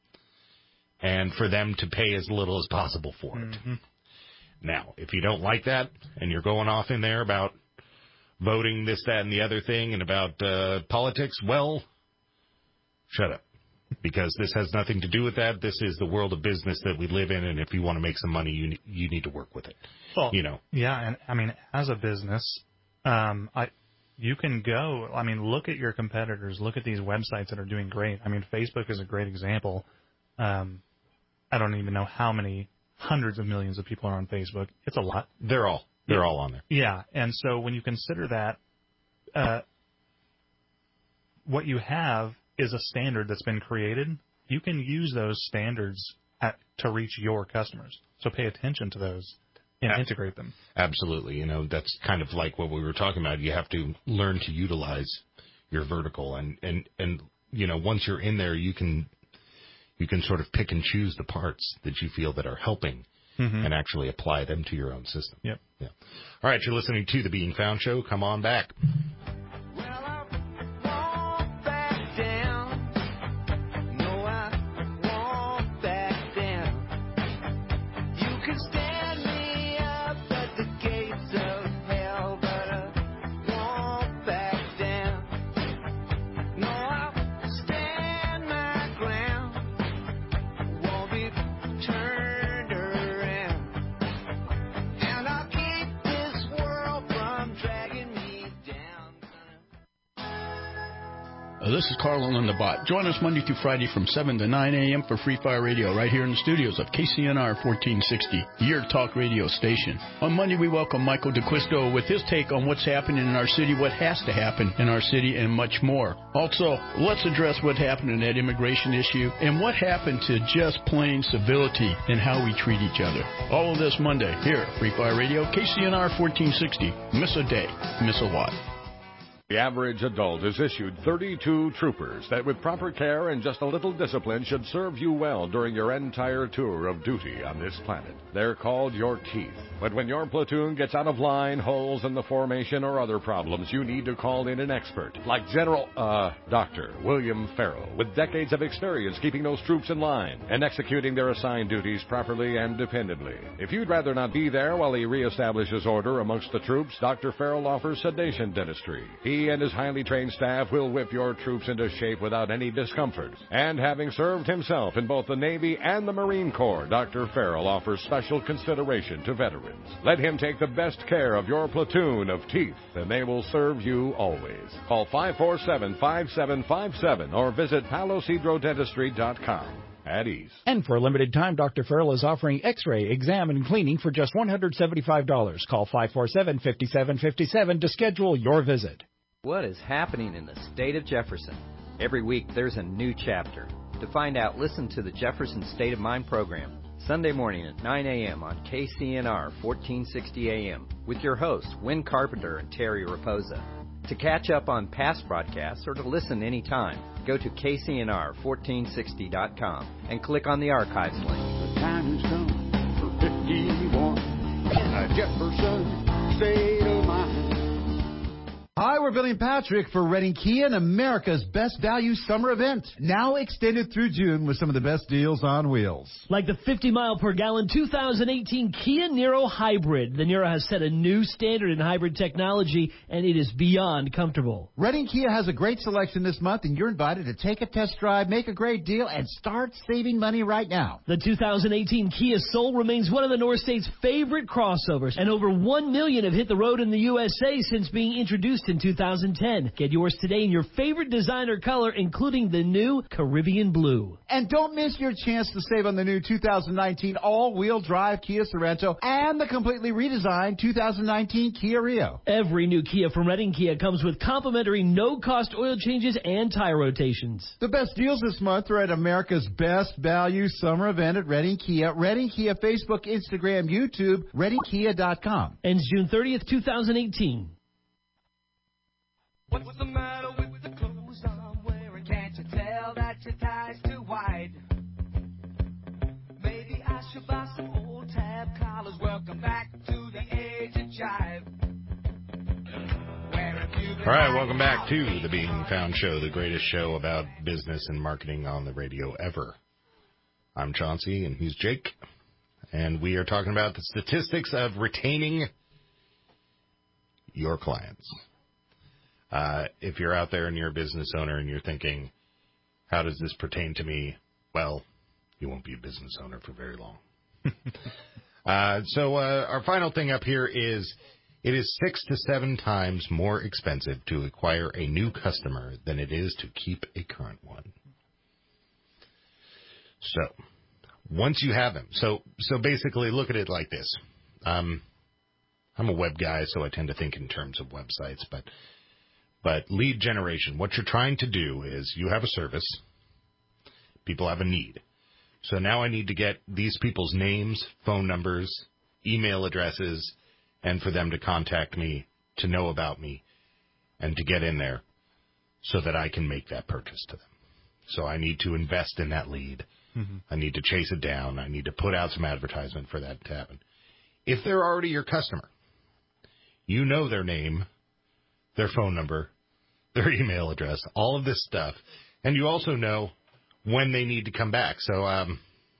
Speaker 3: and for them to pay as little as possible for it.
Speaker 4: Mm-hmm.
Speaker 3: Now, if you don't like that and you're going off in there about voting this, that, and the other thing and about uh, politics, well, shut up. Because this has nothing to do with that. This is the world of business that we live in, and if you want to make some money, you you need to work with it.
Speaker 4: Well,
Speaker 3: you know.
Speaker 4: Yeah, and I mean, as a business, um, I you can go. I mean, look at your competitors. Look at these websites that are doing great. I mean, Facebook is a great example. Um, I don't even know how many hundreds of millions of people are on Facebook. It's a lot.
Speaker 3: They're all they're yeah. all on there.
Speaker 4: Yeah, and so when you consider that, uh, what you have is a standard that's been created. You can use those standards at, to reach your customers. So pay attention to those and yeah. integrate them.
Speaker 3: Absolutely. You know, that's kind of like what we were talking about. You have to learn to utilize your vertical. And, and, and you know, once you're in there, you can you can sort of pick and choose the parts that you feel that are helping mm-hmm. and actually apply them to your own system.
Speaker 4: Yep.
Speaker 3: Yeah. All right, you're listening to The Being Found Show. Come on back.
Speaker 8: Uh, this is Carl on the Bot. Join us Monday through Friday from seven to nine a.m. for Free Fire Radio right here in the studios of K C N R fourteen sixty, your talk radio station. On Monday, we welcome Michael DeQuisto with his take on what's happening in our city, what has to happen in our city, and much more. Also, let's address what happened in that immigration issue and what happened to just plain civility and how we treat each other. All of this Monday here at Free Fire Radio, K C N R fourteen sixty. Miss a day, miss a lot.
Speaker 19: The average adult is issued thirty-two troopers that with proper care and just a little discipline should serve you well during your entire tour of duty on this planet. They're called your teeth. But when your platoon gets out of line, holes in the formation, or other problems, you need to call in an expert like General, uh, Doctor William Farrell, with decades of experience keeping those troops in line and executing their assigned duties properly and dependably. If you'd rather not be there while he reestablishes order amongst the troops, Doctor Farrell offers sedation dentistry. He He and his highly trained staff will whip your troops into shape without any discomfort. And having served himself in both the Navy and the Marine Corps, Doctor Farrell offers special consideration to veterans. Let him take the best care of your platoon of teeth, and they will serve you always. Call five four seven, five seven five seven or visit palos hydro dentistry dot com. At ease.
Speaker 1: And for a limited time, Doctor Farrell is offering x-ray, exam, and cleaning for just one hundred seventy-five dollars. Call five four seven, five seven five seven to schedule your visit.
Speaker 20: What is happening in the state of Jefferson? Every week there's a new chapter. To find out, listen to the Jefferson State of Mind program, Sunday morning at nine a.m. on K C N R fourteen sixty A M with your hosts, Win Carpenter and Terry Raposa. To catch up on past broadcasts or to listen anytime, go to K C N R fourteen sixty dot com and click on the archives link.
Speaker 21: The time has come for fifty-one, a Jefferson State of Mind.
Speaker 22: Hi, we're Billy and Patrick for Redding Kia and America's Best Value Summer Event. Now extended through June with some of the best deals on wheels.
Speaker 23: Like the fifty mile per gallon two thousand eighteen Kia Niro Hybrid. The Niro has set a new standard in hybrid technology, and it is beyond comfortable.
Speaker 22: Redding Kia has a great selection this month, and you're invited to take a test drive, make a great deal, and start saving money right now.
Speaker 23: The two thousand eighteen Kia Soul remains one of the North State's favorite crossovers, and over one million have hit the road in the U S A since being introduced in two thousand ten. Get yours today in your favorite designer color, including the new Caribbean Blue.
Speaker 22: And don't miss your chance to save on the new two thousand nineteen all-wheel drive Kia Sorento and the completely redesigned two thousand nineteen Kia Rio.
Speaker 23: Every new Kia from Redding Kia comes with complimentary no-cost oil changes and tire rotations.
Speaker 22: The best deals this month are at America's Best Value Summer Event at Redding Kia. Redding Kia Facebook, Instagram, YouTube, redding kia dot com.
Speaker 23: Ends June thirtieth, two thousand eighteen.
Speaker 24: What's the matter with the clothes I'm wearing? Can't you tell that your tie's too wide? Maybe I should buy some old tab collars. Welcome back to the age of jive.
Speaker 3: All right, welcome back to the Being Found Show, the greatest show about business and marketing on the radio ever. I'm Chauncey, and he's Jake, and we are talking about the statistics of retaining your clients. Uh, if you're out there and you're a business owner and you're thinking, how does this pertain to me? Well, you won't be a business owner for very long. uh, so uh, our final thing up here is it is six to seven times more expensive to acquire a new customer than it is to keep a current one. So once you have them, so so basically look at it like this. Um, I'm a web guy, so I tend to think in terms of websites, but But lead generation, what you're trying to do is you have a service, people have a need. So now I need to get these people's names, phone numbers, email addresses, and for them to contact me, to know about me, and to get in there so that I can make that purchase to them. So I need to invest in that lead. Mm-hmm. I need to chase it down. I need to put out some advertisement for that to happen. If they're already your customer, you know their name, their phone number, their email address, all of this stuff. And you also know when they need to come back. So um,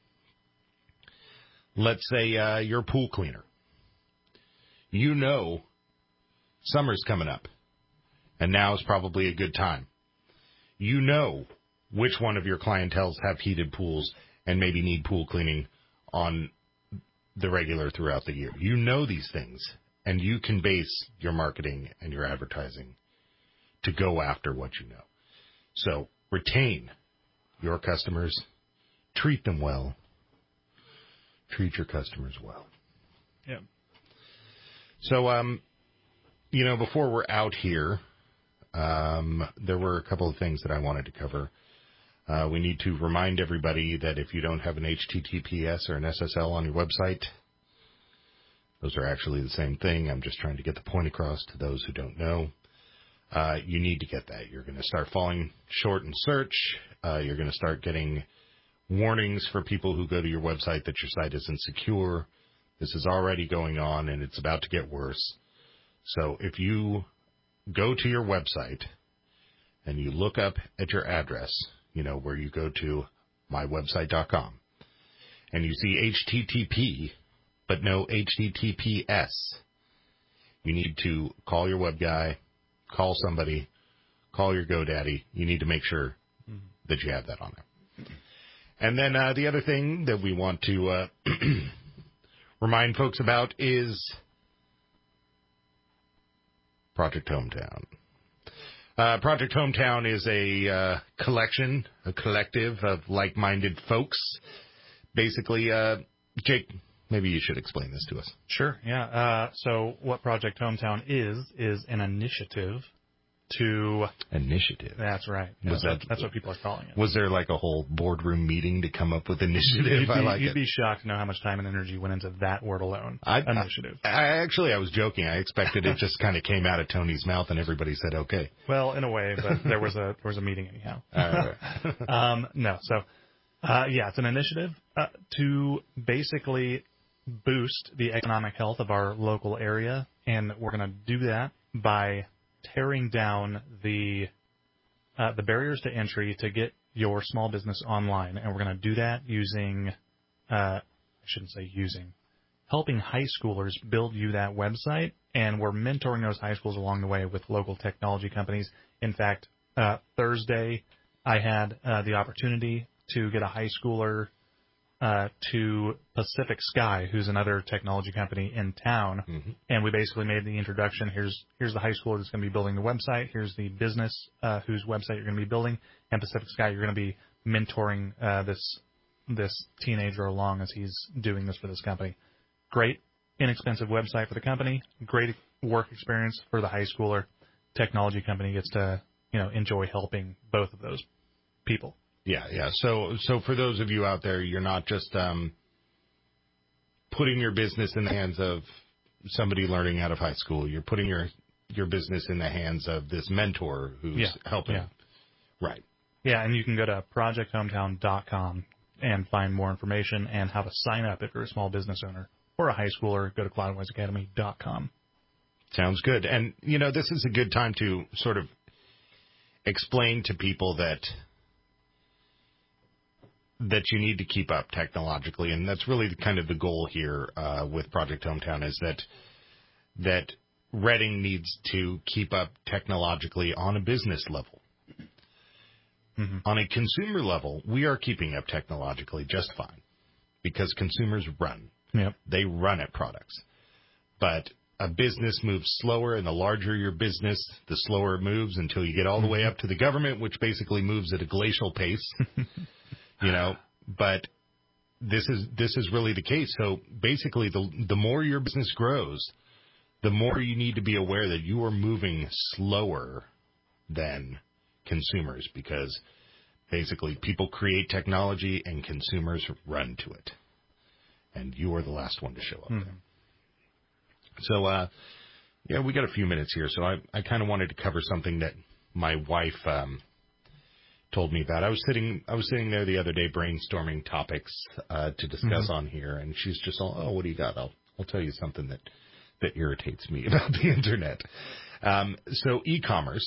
Speaker 3: let's say uh, you're a pool cleaner. You know summer's coming up, and now is probably a good time. You know which one of your clientels have heated pools and maybe need pool cleaning on the regular throughout the year. You know these things. And you can base your marketing and your advertising to go after what you know. So retain your customers. Treat them well. Treat your customers well.
Speaker 4: Yeah.
Speaker 3: So, um, you know, before we're out here, um, there were a couple of things that I wanted to cover. Uh, we need to remind everybody that if you don't have an H T T P S or an S S L on your website, those are actually the same thing. I'm just trying to get the point across to those who don't know. Uh, you need to get that. You're going to start falling short in search. Uh, you're going to start getting warnings for people who go to your website that your site isn't secure. This is already going on, and it's about to get worse. So if you go to your website and you look up at your address, you know, where you go to my website dot com, and you see H T T P, but no H T T P S, you need to call your web guy, call somebody, call your GoDaddy. You need to make sure mm-hmm. that you have that on there. And then uh, the other thing that we want to uh, remind folks about is Project Hometown. Uh, Project Hometown is a uh, collection, a collective of like-minded folks. Basically, uh, Jake, maybe you should explain this to us.
Speaker 4: Sure, yeah. Uh, so what Project Hometown is, is an initiative to...
Speaker 3: Initiative?
Speaker 4: That's right. Yeah,
Speaker 3: was
Speaker 4: that,
Speaker 3: that,
Speaker 4: that's what people are calling it.
Speaker 3: Was there like a whole boardroom meeting to come up with initiative?
Speaker 4: You'd be,
Speaker 3: I like
Speaker 4: you'd
Speaker 3: it.
Speaker 4: be shocked to know how much time and energy went into that word alone.
Speaker 3: I,
Speaker 4: initiative.
Speaker 3: I, I actually, I was joking. I expected it just kind of came out of Tony's mouth and everybody said, okay.
Speaker 4: Well, in a way, but there was a there was a meeting anyhow.
Speaker 3: Uh,
Speaker 4: um, no, so, uh, yeah, it's an initiative uh, to basically boost the economic health of our local area, and we're going to do that by tearing down the uh, the barriers to entry to get your small business online, and we're going to do that using, uh, I shouldn't say using, helping high schoolers build you that website, and we're mentoring those high schools along the way with local technology companies. In fact, uh, Thursday I had uh, the opportunity to get a high schooler Uh, to Pacific Sky, who's another technology company in town,
Speaker 3: mm-hmm.
Speaker 4: and we basically made the introduction. Here's here's the high schooler that's going to be building the website. Here's the business uh, whose website you're going to be building, and Pacific Sky, you're going to be mentoring uh, this this teenager along as he's doing this for this company. Great, inexpensive website for the company. Great work experience for the high schooler. Technology company gets to you know enjoy helping both of those people.
Speaker 3: Yeah, yeah. So, so for those of you out there, you're not just um, putting your business in the hands of somebody learning out of high school. You're putting your your business in the hands of this mentor who's
Speaker 4: yeah,
Speaker 3: helping.
Speaker 4: Yeah.
Speaker 3: Right.
Speaker 4: Yeah, and you can go to project hometown dot com and find more information and how to sign up if you're a small business owner or a high schooler. Go to cloudwise academy dot com.
Speaker 3: Sounds good. And, you know, this is a good time to sort of explain to people that that you need to keep up technologically, and that's really kind of the goal here uh, with Project Hometown is that that Reading needs to keep up technologically on a business level. Mm-hmm. On a consumer level, we are keeping up technologically just fine because consumers run.
Speaker 4: Yep.
Speaker 3: They run at products. But a business moves slower, and the larger your business, the slower it moves until you get all the way up to the government, which basically moves at a glacial pace. You know, but this is this is really the case. So basically, the the more your business grows, the more you need to be aware that you are moving slower than consumers, because basically people create technology and consumers run to it, and you are the last one to show up mm-hmm. there. So, uh, yeah, we got a few minutes here, so I I kind of wanted to cover something that my wife. Um, told me about. I was sitting I was sitting there the other day brainstorming topics uh, to discuss mm-hmm. on here, and she's just all, oh, what do you got? I'll I'll tell you something that, that irritates me about the internet. Um, so e-commerce,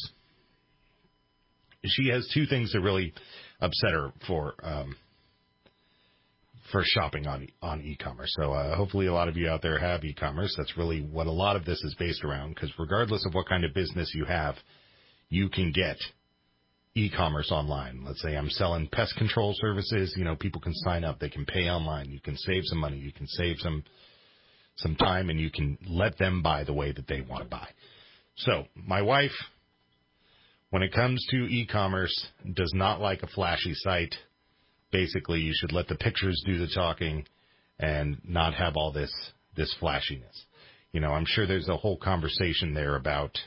Speaker 3: she has two things that really upset her for um, for shopping on on e-commerce. So uh, hopefully a lot of you out there have e-commerce. That's really what a lot of this is based around, because regardless of what kind of business you have, you can get e-commerce online. Let's say I'm selling pest control services. You know, people can sign up. They can pay online. You can save some money. You can save some some time, and you can let them buy the way that they want to buy. So my wife when it comes to e-commerce, does not like a flashy site. Basically, you should let the pictures do the talking and not have all this this flashiness. You know, I'm sure there's a whole conversation there about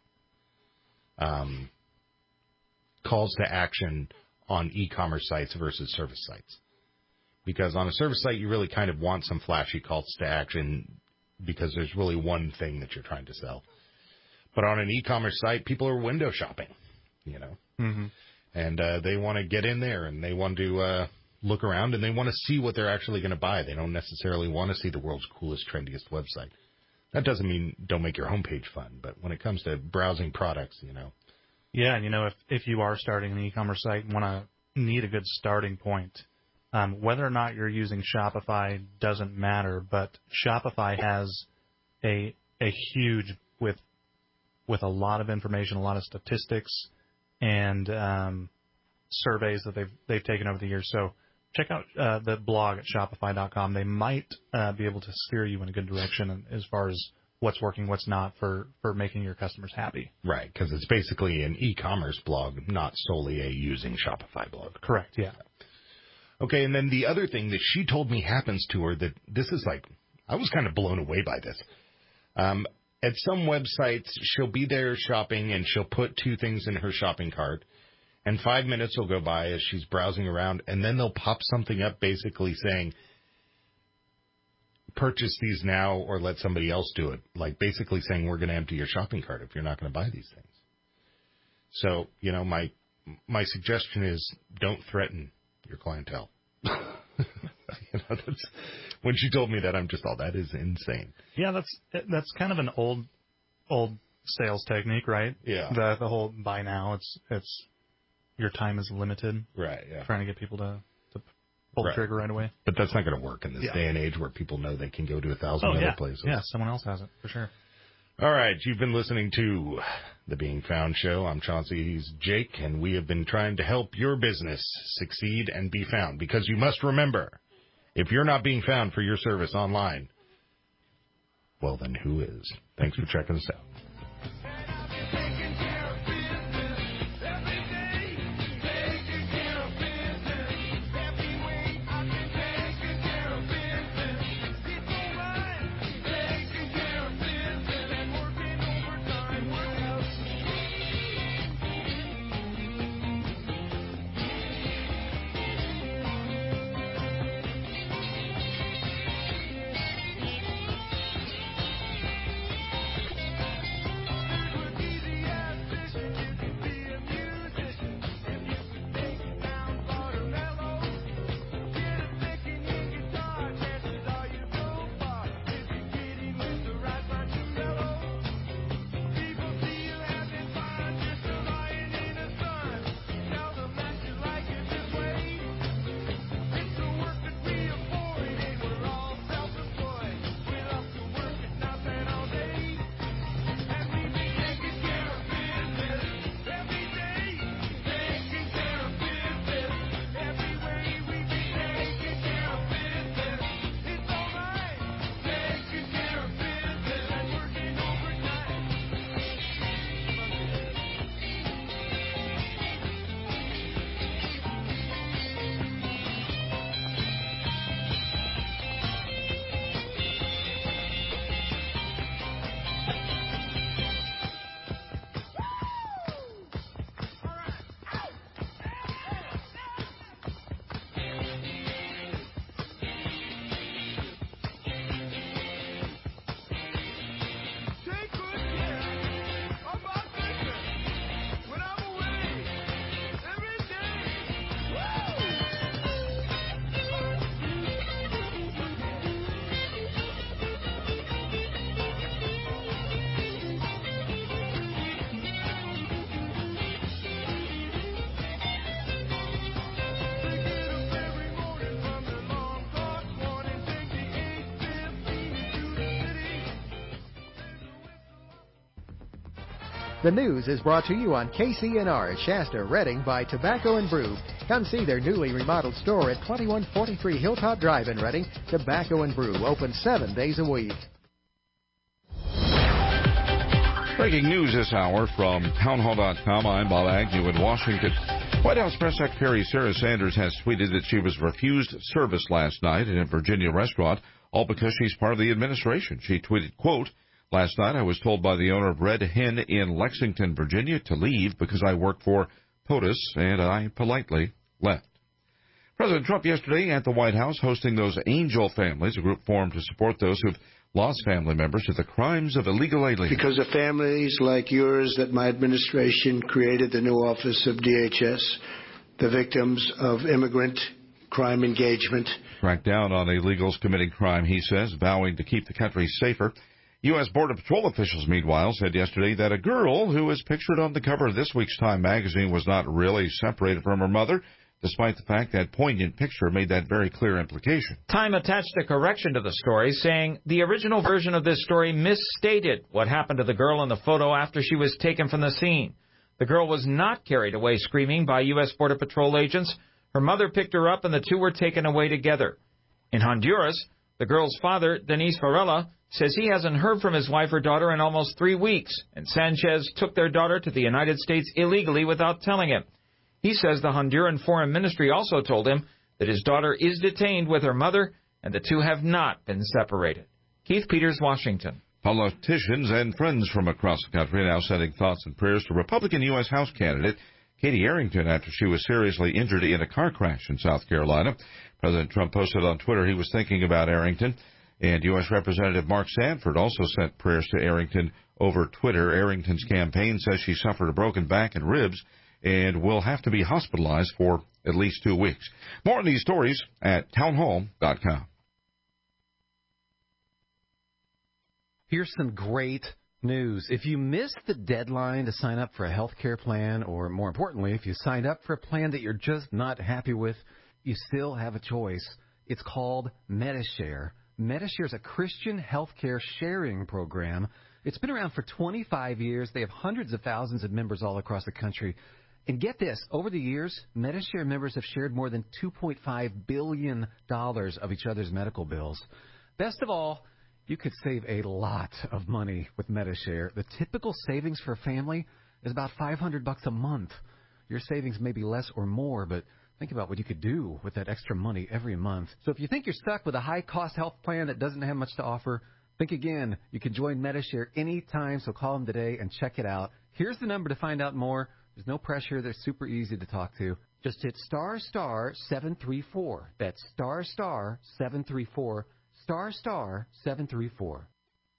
Speaker 3: um, calls to action on e-commerce sites versus service sites. Because on a service site, you really kind of want some flashy calls to action because there's really one thing that you're trying to sell. But on an e-commerce site, people are window shopping, you know.
Speaker 4: Mm-hmm.
Speaker 3: And uh, they want to get in there and they want to uh, look around and they want to see what they're actually going to buy. They don't necessarily want to see the world's coolest, trendiest website. That doesn't mean don't make your homepage fun, but when it comes to browsing products, you know.
Speaker 4: Yeah, and you know, if if you are starting an e-commerce site and want to need a good starting point, um, whether or not you're using Shopify doesn't matter, but Shopify has a a huge with with a lot of information, a lot of statistics, and um, surveys that they've they've taken over the years. So check out uh, the blog at shopify dot com. They might uh, be able to steer you in a good direction as far as what's working, what's not for, for making your customers happy.
Speaker 3: Right, because it's basically an e-commerce blog, not solely a using Shopify blog.
Speaker 4: Correct, yeah.
Speaker 3: Okay, and then the other thing that she told me happens to her that this is like, I was kind of blown away by this. Um, at some websites, she'll be there shopping and she'll put two things in her shopping cart. And five minutes will go by as she's browsing around, and then they'll pop something up basically saying, purchase these now or let somebody else do it. Like basically saying we're going to empty your shopping cart if you're not going to buy these things. So, you know, my my suggestion is don't threaten your clientele. you know, that's, when she told me that, I'm just, oh, that is insane.
Speaker 4: Yeah, that's that's kind of an old old sales technique, right?
Speaker 3: Yeah.
Speaker 4: The the whole buy now, it's it's your time is limited.
Speaker 3: Right, yeah.
Speaker 4: Trying to get people to, to pull
Speaker 3: right.
Speaker 4: the trigger right away.
Speaker 3: But that's not going to work in this
Speaker 4: yeah.
Speaker 3: day and age where people know they can go to a thousand
Speaker 4: oh,
Speaker 3: other
Speaker 4: yeah.
Speaker 3: places.
Speaker 4: Yeah, someone else has it, for sure.
Speaker 3: All right, you've been listening to The Being Found Show. I'm Chauncey, he's Jake, and we have been trying to help your business succeed and be found. Because you must remember, if you're not being found for your service online, well, then who is? Thanks for checking us out.
Speaker 2: The news is brought to you on K C N R, Shasta, Redding by Tobacco and Brew. Come see their newly remodeled store at twenty-one forty-three Hilltop Drive in Redding. Tobacco and Brew, open seven days a week.
Speaker 5: Breaking news this hour from townhall dot com. I'm Bob Agnew in Washington. White House Press Secretary Sarah Sanders has tweeted that she was refused service last night in a Virginia restaurant, all because she's part of the administration. She tweeted, quote, "Last night I was told by the owner of Red Hen in Lexington, Virginia, to leave because I work for POTUS, and I politely left." President Trump yesterday at the White House hosting those Angel families, a group formed to support those who've lost family members to the crimes of illegal aliens.
Speaker 6: Because of families like yours that my administration created the new office of D H S, the victims of immigrant crime engagement.
Speaker 5: Crack down on illegals committing crime, he says, vowing to keep the country safer. U S. Border Patrol officials, meanwhile, said yesterday that a girl who was pictured on the cover of this week's Time magazine was not really separated from her mother, despite the fact that poignant picture made that very clear implication.
Speaker 7: Time attached a correction to the story, saying the original version of this story misstated what happened to the girl in the photo after she was taken from the scene. The girl was not carried away screaming by U S. Border Patrol agents. Her mother picked her up and the two were taken away together. In Honduras, the girl's father, Denis Varela, says he hasn't heard from his wife or daughter in almost three weeks, and Sanchez took their daughter to the United States illegally without telling him. He says the Honduran Foreign Ministry also told him that his daughter is detained with her mother and the two have not been separated. Keith Peters, Washington.
Speaker 5: Politicians and friends from across the country are now sending thoughts and prayers to Republican U S. House candidate Katie Arrington after she was seriously injured in a car crash in South Carolina. President Trump posted on Twitter he was thinking about Arrington, and U S. Representative Mark Sanford also sent prayers to Arrington over Twitter. Arrington's campaign says she suffered a broken back and ribs and will have to be hospitalized for at least two weeks. More on these stories at townhall dot com.
Speaker 9: Here's some great news. If you missed the deadline to sign up for a health care plan, or more importantly, if you signed up for a plan that you're just not happy with, you still have a choice. It's called Medi-Share. Medi-Share is a Christian health care sharing program. It's been around for twenty-five years. They have hundreds of thousands of members all across the country. And get this, over the years, Medi-Share members have shared more than two point five billion dollars of each other's medical bills. Best of all, you could save a lot of money with Medi-Share. The typical savings for a family is about five hundred bucks a month. Your savings may be less or more, but think about what you could do with that extra money every month. So if you think you're stuck with a high-cost health plan that doesn't have much to offer, think again. You can join Medi-Share anytime, so call them today and check it out. Here's the number to find out more. There's no pressure. They're super easy to talk to. Just hit star star seven three four. That's star star seven three four. Star star seven three four.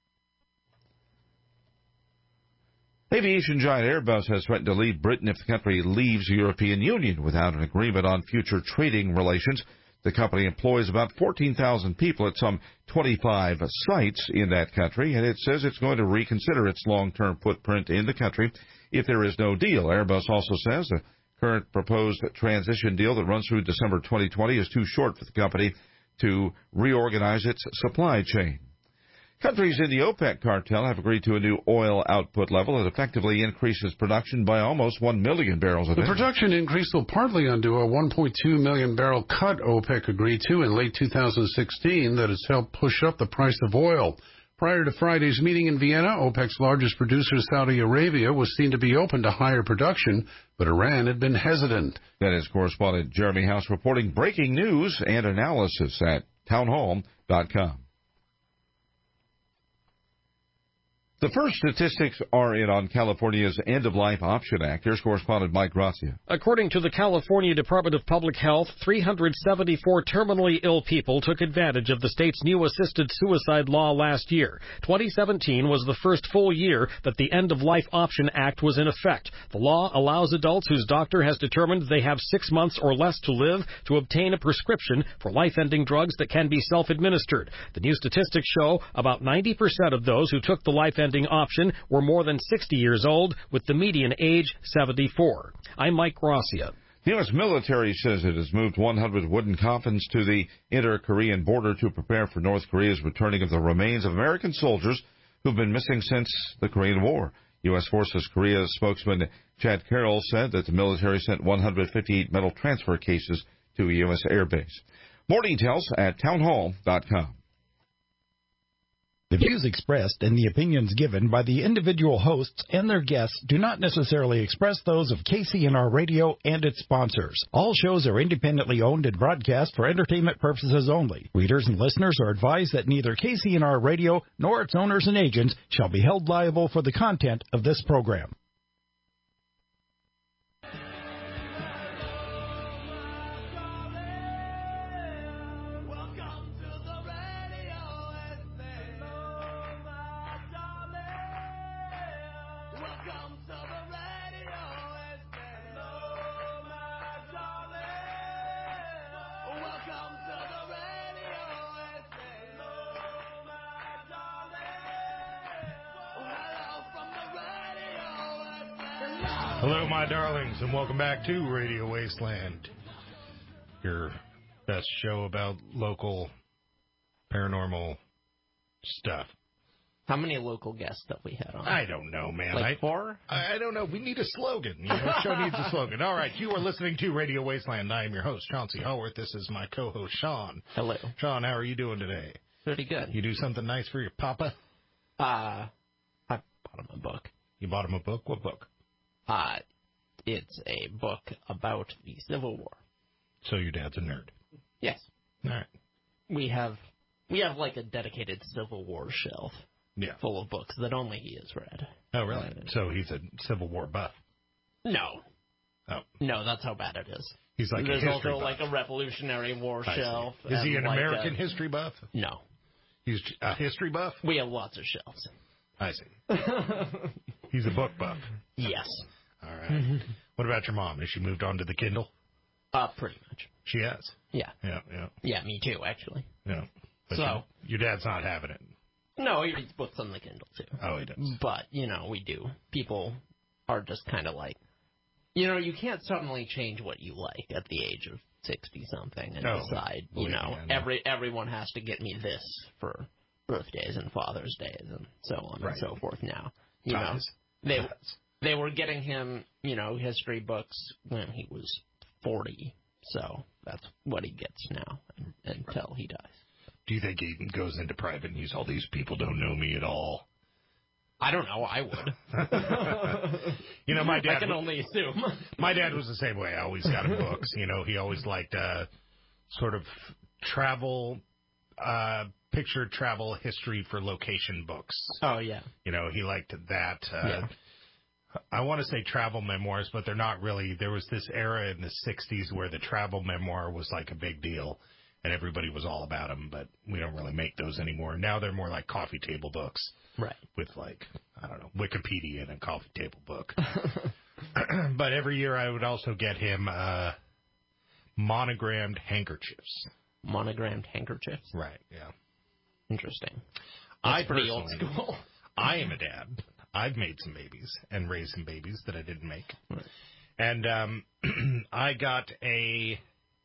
Speaker 5: Aviation giant Airbus has threatened to leave Britain if the country leaves the European Union without an agreement on future trading relations. The company employs about fourteen thousand people at some twenty-five sites in that country, and it says it's going to reconsider its long-term footprint in the country if there is no deal. Airbus also says the current proposed transition deal that runs through December twenty twenty is too short for the company to reorganize its supply chain. Countries in the OPEC cartel have agreed to a new oil output level that effectively increases production by almost one million barrels a day.
Speaker 25: The production increase will partly undo a one point two million barrel cut OPEC agreed to in late two thousand sixteen that has helped push up the price of oil. Prior to Friday's meeting in Vienna, OPEC's largest producer, Saudi Arabia, was seen to be open to higher production, but Iran had been hesitant.
Speaker 5: That is correspondent Jeremy House reporting breaking news and analysis at townhall dot com. The first statistics are in on California's End-of-Life Option Act. Here's correspondent Mike Grazia.
Speaker 26: According to the California Department of Public Health, three hundred seventy-four terminally ill people took advantage of the state's new assisted suicide law last year. twenty seventeen was the first full year that the End-of-Life Option Act was in effect. The law allows adults whose doctor has determined they have six months or less to live to obtain a prescription for life-ending drugs that can be self-administered. The new statistics show about ninety percent of those who took the life-ending option were more than sixty years old, with the median age seventy-four. I'm Mike Gracia.
Speaker 5: The U S military says it has moved one hundred wooden coffins to the inter-Korean border to prepare for North Korea's returning of the remains of American soldiers who've been missing since the Korean War. U S. Forces Korea spokesman Chad Carroll said that the military sent one hundred fifty-eight metal transfer cases to a U S. air base. More details at townhall dot com.
Speaker 1: The views expressed and the opinions given by the individual hosts and their guests do not necessarily express those of K C N R Radio and its sponsors. All shows are independently owned and broadcast for entertainment purposes only. Readers and listeners are advised that neither K C N R Radio nor its owners and agents shall be held liable for the content of this program.
Speaker 3: Hello, my darlings, and welcome back to Radio Wasteland, your best show about local paranormal stuff.
Speaker 10: How many local guests have we had on?
Speaker 3: I don't know, man.
Speaker 10: Like
Speaker 3: I,
Speaker 10: four?
Speaker 3: I, I don't know. We need a slogan. You know, the show needs a slogan. All right, you are listening to Radio Wasteland. I am your host, Chauncey Haworth. This is my co-host, Sean.
Speaker 10: Hello.
Speaker 3: Sean, how are you doing today?
Speaker 10: Pretty good.
Speaker 3: You do something nice for your papa?
Speaker 10: Uh, I bought him a book.
Speaker 3: You bought him a book? What book?
Speaker 10: Uh, it's a book about the Civil War.
Speaker 3: So your dad's a nerd?
Speaker 10: Yes.
Speaker 3: All right.
Speaker 10: We have we have like a dedicated Civil War shelf.
Speaker 3: Yeah.
Speaker 10: Full of books that only he has read.
Speaker 3: Oh, really? Uh, so he's a Civil War buff?
Speaker 10: No.
Speaker 3: Oh.
Speaker 10: No, that's how bad it is.
Speaker 3: He's like
Speaker 10: There's
Speaker 3: a history
Speaker 10: also
Speaker 3: buff.
Speaker 10: like a Revolutionary War
Speaker 3: I
Speaker 10: shelf.
Speaker 3: See. Is he an
Speaker 10: like
Speaker 3: American
Speaker 10: a,
Speaker 3: history buff?
Speaker 10: No.
Speaker 3: He's a history buff?
Speaker 10: We have lots of shelves.
Speaker 3: I see. He's a book buff?
Speaker 10: Yes.
Speaker 3: All right. What about your mom? Has she moved on to the Kindle?
Speaker 10: Uh, pretty much.
Speaker 3: She has?
Speaker 10: Yeah.
Speaker 3: Yeah, yeah.
Speaker 10: Yeah, me too, actually.
Speaker 3: Yeah. But
Speaker 10: so.
Speaker 3: Your, your dad's not having it.
Speaker 10: No, he reads books on the Kindle, too.
Speaker 3: Oh, he does.
Speaker 10: But, you know, we do. People are just kind of like, you know, you can't suddenly change what you like at the age of sixty-something and
Speaker 3: no,
Speaker 10: decide, you know,
Speaker 3: me,
Speaker 10: every everyone has to get me this for birthdays and Father's Days and so on
Speaker 3: right.
Speaker 10: and so forth now. You
Speaker 3: Ties.
Speaker 10: know, they,
Speaker 3: Ties.
Speaker 10: they were getting him, you know, history books when he was forty. So that's what he gets now until he dies.
Speaker 3: Do you think he goes into private and he's all these people don't know me at all?
Speaker 10: I don't know. I would.
Speaker 3: You know, my dad.
Speaker 10: I can only assume.
Speaker 3: My dad was the same way. I always got him books. You know, he always liked uh, sort of travel, uh, picture travel history for location books.
Speaker 10: Oh, yeah.
Speaker 3: You know, he liked that. Uh,
Speaker 10: yeah.
Speaker 3: I want to say travel memoirs, but they're not really. There was this era in the sixties where the travel memoir was like a big deal. And everybody was all about them, but we don't really make those anymore. Now they're more like coffee table books.
Speaker 10: Right.
Speaker 3: With like, I don't know, Wikipedia and a coffee table book. But every year I would also get him uh, monogrammed handkerchiefs.
Speaker 10: Monogrammed handkerchiefs?
Speaker 3: Right, yeah.
Speaker 10: Interesting.
Speaker 3: That's
Speaker 10: I pretty old school.
Speaker 3: I am a dad. I've made some babies and raised some babies that I didn't make.
Speaker 10: Right.
Speaker 3: And um, I got a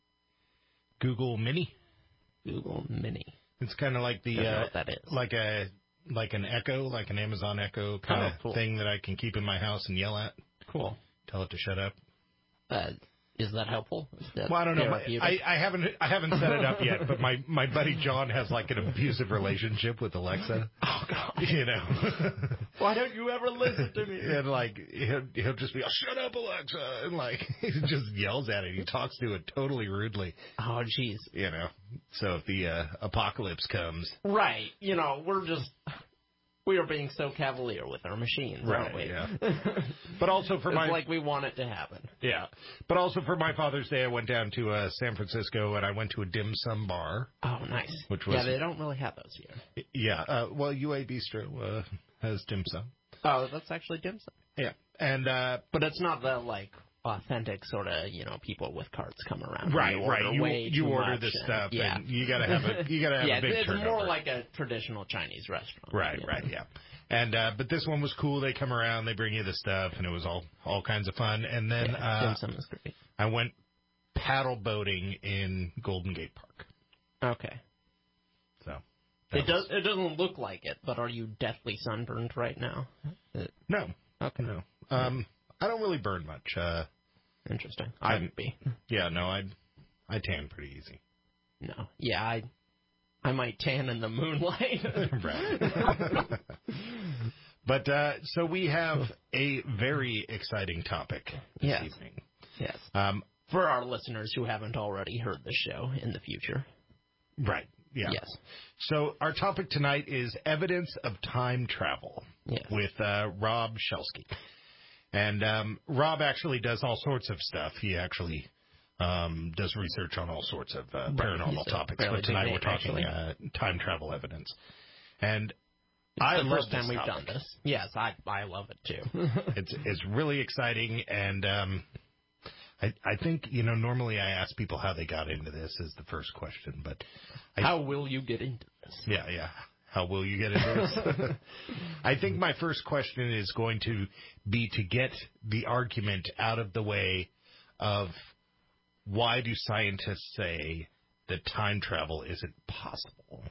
Speaker 3: Google Mini.
Speaker 10: Google Mini.
Speaker 3: It's kind of like the
Speaker 10: I don't know
Speaker 3: uh,
Speaker 10: what that is.
Speaker 3: like a like an Echo, like an Amazon Echo kind
Speaker 10: oh,
Speaker 3: of
Speaker 10: cool.
Speaker 3: thing that I can keep in my house and yell at.
Speaker 10: Cool.
Speaker 3: Tell it to shut up.
Speaker 10: Uh, is that helpful? Is that
Speaker 3: well, I don't know. My, I, I haven't I haven't set it up yet, but my, my buddy John has like an abusive relationship with Alexa.
Speaker 10: Oh God!
Speaker 3: You know.
Speaker 10: Why don't you ever listen to me?
Speaker 3: And like he'll he'll just be, oh, shut up, Alexa, and like he just yells at it. He talks to it totally rudely.
Speaker 10: Oh, jeez.
Speaker 3: You know. So if the uh, apocalypse comes,
Speaker 10: right? You know, we're just. We are being so cavalier with our machines,
Speaker 3: right,
Speaker 10: aren't we?
Speaker 3: Yeah. But also for
Speaker 10: it's
Speaker 3: my
Speaker 10: like we want it to happen.
Speaker 3: Yeah. But also for my Father's Day, I went down to uh, San Francisco and I went to a dim sum bar.
Speaker 10: Oh, nice.
Speaker 3: Which was
Speaker 10: yeah, they don't really have those here.
Speaker 3: Yeah. Uh, well, U A Bistro uh, has dim sum.
Speaker 10: Oh, that's actually dim sum.
Speaker 3: Yeah. And uh,
Speaker 10: but it's not the like authentic sort of, you know, people with carts come around.
Speaker 3: Right,
Speaker 10: you
Speaker 3: right. You, you order
Speaker 10: this
Speaker 3: stuff, and
Speaker 10: yeah.
Speaker 3: you gotta have a you gotta have
Speaker 10: yeah,
Speaker 3: a big
Speaker 10: it's
Speaker 3: turnover.
Speaker 10: more like a traditional Chinese restaurant.
Speaker 3: Right, right, yeah. And uh, but this one was cool. They come around, they bring you the stuff, and it was all all kinds of fun. And then
Speaker 10: yeah,
Speaker 3: uh,
Speaker 10: dim sum is great.
Speaker 3: I went paddle boating in Golden Gate Park.
Speaker 10: Okay.
Speaker 3: So
Speaker 10: it does. It doesn't look like it, but are you deathly sunburned right now? It,
Speaker 3: no.
Speaker 10: Okay.
Speaker 3: No. Um, I don't really burn much. Uh,
Speaker 10: Interesting. I would be.
Speaker 3: Yeah. No. I I tan pretty easy.
Speaker 10: No. Yeah. I I might tan in the moonlight.
Speaker 3: Right. But, uh, so we have a very exciting topic this
Speaker 10: yes.
Speaker 3: evening.
Speaker 10: Yes.
Speaker 3: Um,
Speaker 10: For our listeners who haven't already heard the show in the future.
Speaker 3: Right. Yeah.
Speaker 10: Yes.
Speaker 3: So our topic tonight is evidence of time travel
Speaker 10: yes.
Speaker 3: with uh, Rob Shelsky. And um, Rob actually does all sorts of stuff. He actually um, does research on all sorts of uh, paranormal
Speaker 10: right.
Speaker 3: topics. But tonight we're talking uh, time travel evidence. And
Speaker 10: It's
Speaker 3: I
Speaker 10: the
Speaker 3: love
Speaker 10: first time
Speaker 3: this
Speaker 10: we've
Speaker 3: topic.
Speaker 10: done this. Yes, I I love it too.
Speaker 3: it's it's really exciting, and um, I I think you know normally I ask people how they got into this as the first question, but I,
Speaker 10: how will you get into this?
Speaker 3: Yeah, yeah. How will you get into this? I think my first question is going to be to get the argument out of the way of why do scientists say that time travel isn't possible?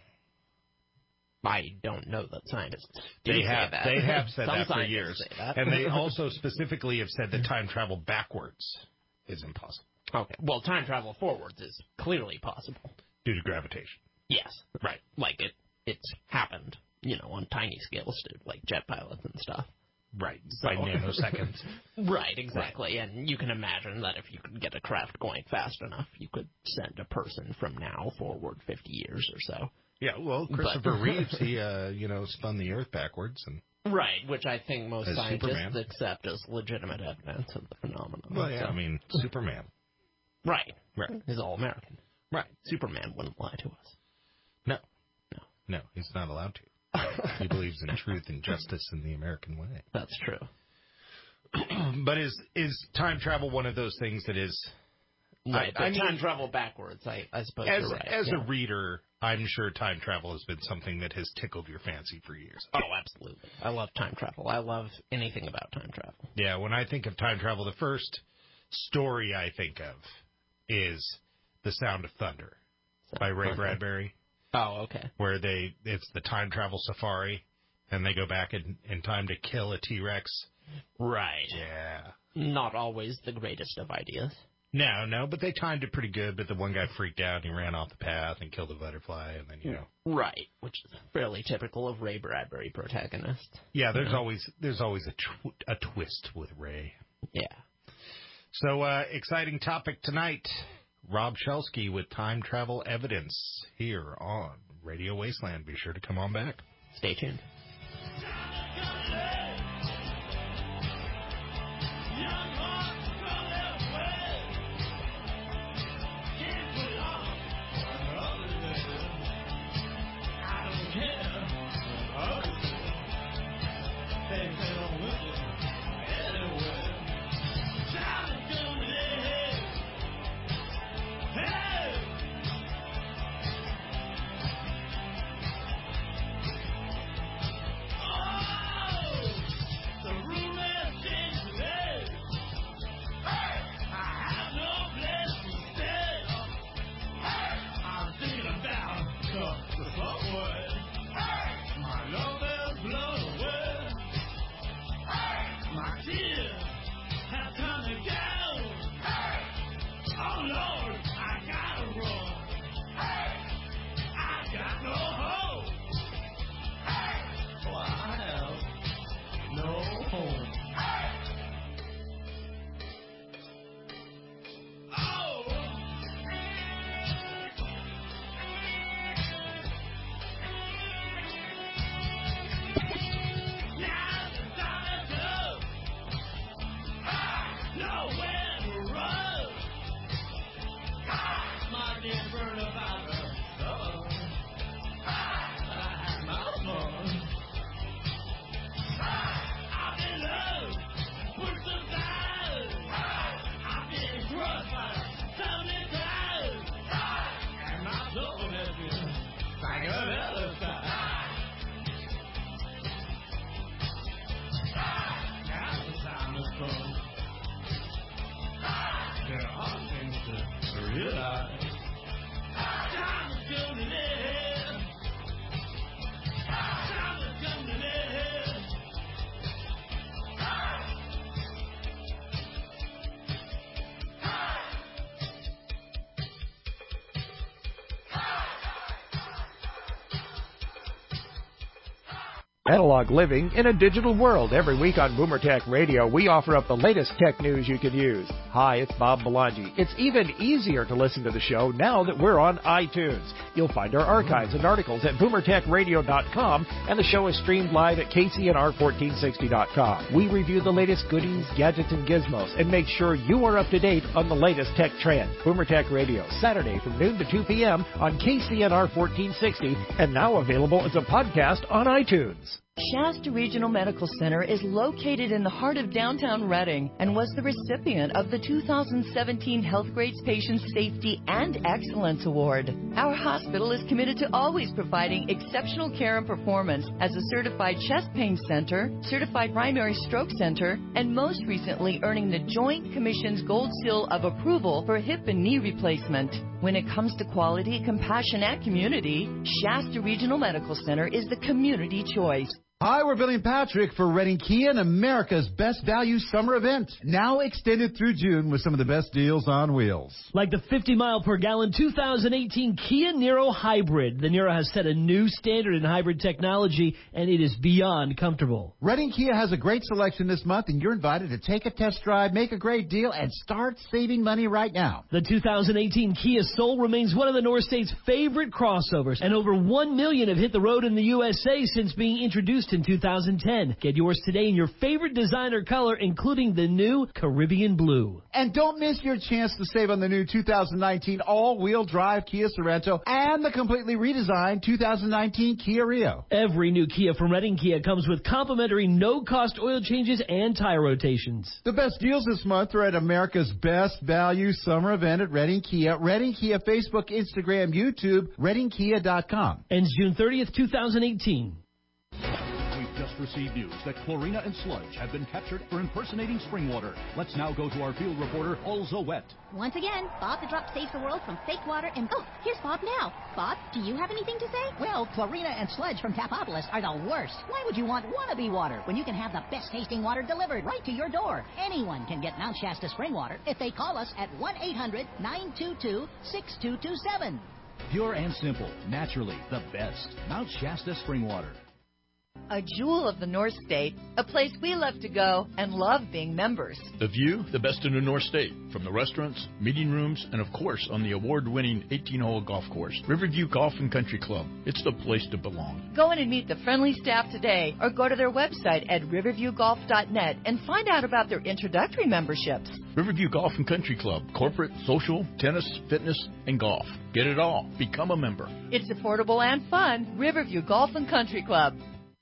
Speaker 10: I don't know that scientists do
Speaker 3: they
Speaker 10: say
Speaker 3: have
Speaker 10: that.
Speaker 3: they have said
Speaker 10: Some
Speaker 3: that for
Speaker 10: scientists
Speaker 3: years,
Speaker 10: say that.
Speaker 3: and they also specifically have said that time travel backwards is impossible.
Speaker 10: Okay, well, time travel forwards is clearly possible
Speaker 3: due to gravitation.
Speaker 10: Yes,
Speaker 3: right.
Speaker 10: Like it, it's happened, you know, on tiny scales, like jet pilots and stuff.
Speaker 3: Right,
Speaker 10: so,
Speaker 3: by nanoseconds.
Speaker 10: Right, exactly. Right. And you can imagine that if you could get a craft going fast enough, you could send a person from now forward fifty years or so.
Speaker 3: Yeah, well, Christopher but, Reeves, he, uh, you know, spun the Earth backwards. and
Speaker 10: Right, which I think most
Speaker 3: as
Speaker 10: scientists
Speaker 3: Superman.
Speaker 10: accept as legitimate evidence of the phenomenon.
Speaker 3: Well, yeah,
Speaker 10: so.
Speaker 3: I mean, Superman.
Speaker 10: Right.
Speaker 3: Right.
Speaker 10: He's all-American.
Speaker 3: Right.
Speaker 10: Superman wouldn't lie to us.
Speaker 3: No.
Speaker 10: No.
Speaker 3: No, he's not allowed to. He believes in truth and justice in the American way.
Speaker 10: That's true.
Speaker 3: But is is time travel one of those things that is...
Speaker 10: Right,
Speaker 3: I, I
Speaker 10: time
Speaker 3: mean,
Speaker 10: travel backwards, I, I suppose
Speaker 3: as,
Speaker 10: you're right.
Speaker 3: As
Speaker 10: yeah.
Speaker 3: a reader, I'm sure time travel has been something that has tickled your fancy for years.
Speaker 10: Oh, absolutely. I love time travel. I love anything about time travel.
Speaker 3: Yeah, when I think of time travel, the first story I think of is The Sound of Thunder Sound by Ray Thunder. Bradbury.
Speaker 10: Oh, okay.
Speaker 3: Where they it's the time travel safari, and they go back in, in time to kill a T-Rex.
Speaker 10: Right.
Speaker 3: Yeah.
Speaker 10: Not always the greatest of ideas.
Speaker 3: No, no, but they timed it pretty good. But the one guy freaked out and he ran off the path and killed a butterfly, and then you know.
Speaker 10: Right, which is fairly typical of Ray Bradbury protagonists.
Speaker 3: Yeah, there's
Speaker 10: you know?
Speaker 3: always there's always a tw- a twist with Ray.
Speaker 10: Yeah.
Speaker 3: So uh, exciting topic tonight. Rob Shelsky with time travel evidence here on Radio Wasteland. Be sure to come on back.
Speaker 10: Stay tuned.
Speaker 2: Analog living in a digital world. Every week on Boomer Tech Radio, we offer up the latest tech news you can use. Hi, it's Bob Belangi. It's even easier to listen to the show now that we're on iTunes. You'll find our archives and articles at boomer tech radio dot com, and the show is streamed live at k c n r fourteen sixty dot com. We review the latest goodies, gadgets, and gizmos, and make sure you are up to date on the latest tech trends. Boomer Tech Radio, Saturday from noon to two p.m. on K C N R fourteen sixty, and now available as a podcast on iTunes.
Speaker 11: Shasta Regional Medical Center is located in the heart of downtown Reading and was the recipient of the two thousand seventeen Healthgrades Patient Safety and Excellence Award. Our hospital is committed to always providing exceptional care and performance as a certified chest pain center, certified primary stroke center, and most recently earning the Joint Commission's Gold Seal of Approval for hip and knee replacement. When it comes to quality, compassion, and community, Shasta Regional Medical Center is the community choice.
Speaker 22: Hi, we're Billy and Patrick for Reading Kia and America's Best Value Summer Event. Now extended through June with some of the best deals on wheels.
Speaker 23: Like the fifty mile per gallon two thousand eighteen Kia Niro Hybrid. The Niro has set a new standard in hybrid technology, and it is beyond comfortable.
Speaker 22: Reading Kia has a great selection this month, and you're invited to take a test drive, make a great deal, and start saving money right now.
Speaker 23: The two thousand eighteen Kia Soul remains one of the North State's favorite crossovers, and over one million have hit the road in the U S A since being introduced in two thousand ten. Get yours today in your favorite designer color, including the new Caribbean Blue.
Speaker 22: And don't miss your chance to save on the new two thousand nineteen all-wheel drive Kia Sorento and the completely redesigned two thousand nineteen Kia Rio.
Speaker 23: Every new Kia from Reading Kia comes with complimentary no-cost oil changes and tire rotations.
Speaker 22: The best deals this month are at America's Best Value Summer Event at Reading Kia. Reading Kia Facebook, Instagram, YouTube, reading kia dot com.
Speaker 23: Ends June thirtieth, two thousand eighteen.
Speaker 12: Just received news that chlorina and sludge have been captured for impersonating spring water. Let's now go to our field reporter, Also Wet.
Speaker 13: Once again, Bob the Drop saves the world from fake water and... Oh, here's Bob now. Bob, do you have anything to say?
Speaker 14: Well, chlorina and sludge from Tapopolis are the worst. Why would you want wannabe water when you can have the best tasting water delivered right to your door? Anyone can get Mount Shasta spring water if they call us at one eight hundred nine two two six two two seven.
Speaker 12: Pure and simple, naturally the best. Mount Shasta spring water.
Speaker 11: A jewel of the North State, a place we love to go and love being members.
Speaker 8: The view, the best in the North State, from the restaurants, meeting rooms, and of course on the award-winning eighteen hole golf course, Riverview Golf and Country Club. It's the place to belong.
Speaker 11: Go in and meet the friendly staff today, or go to their website at riverview golf dot net and find out about their introductory memberships.
Speaker 8: Riverview Golf and Country Club, corporate, social, tennis, fitness, and golf. Get it all. Become a member.
Speaker 11: It's affordable and fun. Riverview Golf and Country Club.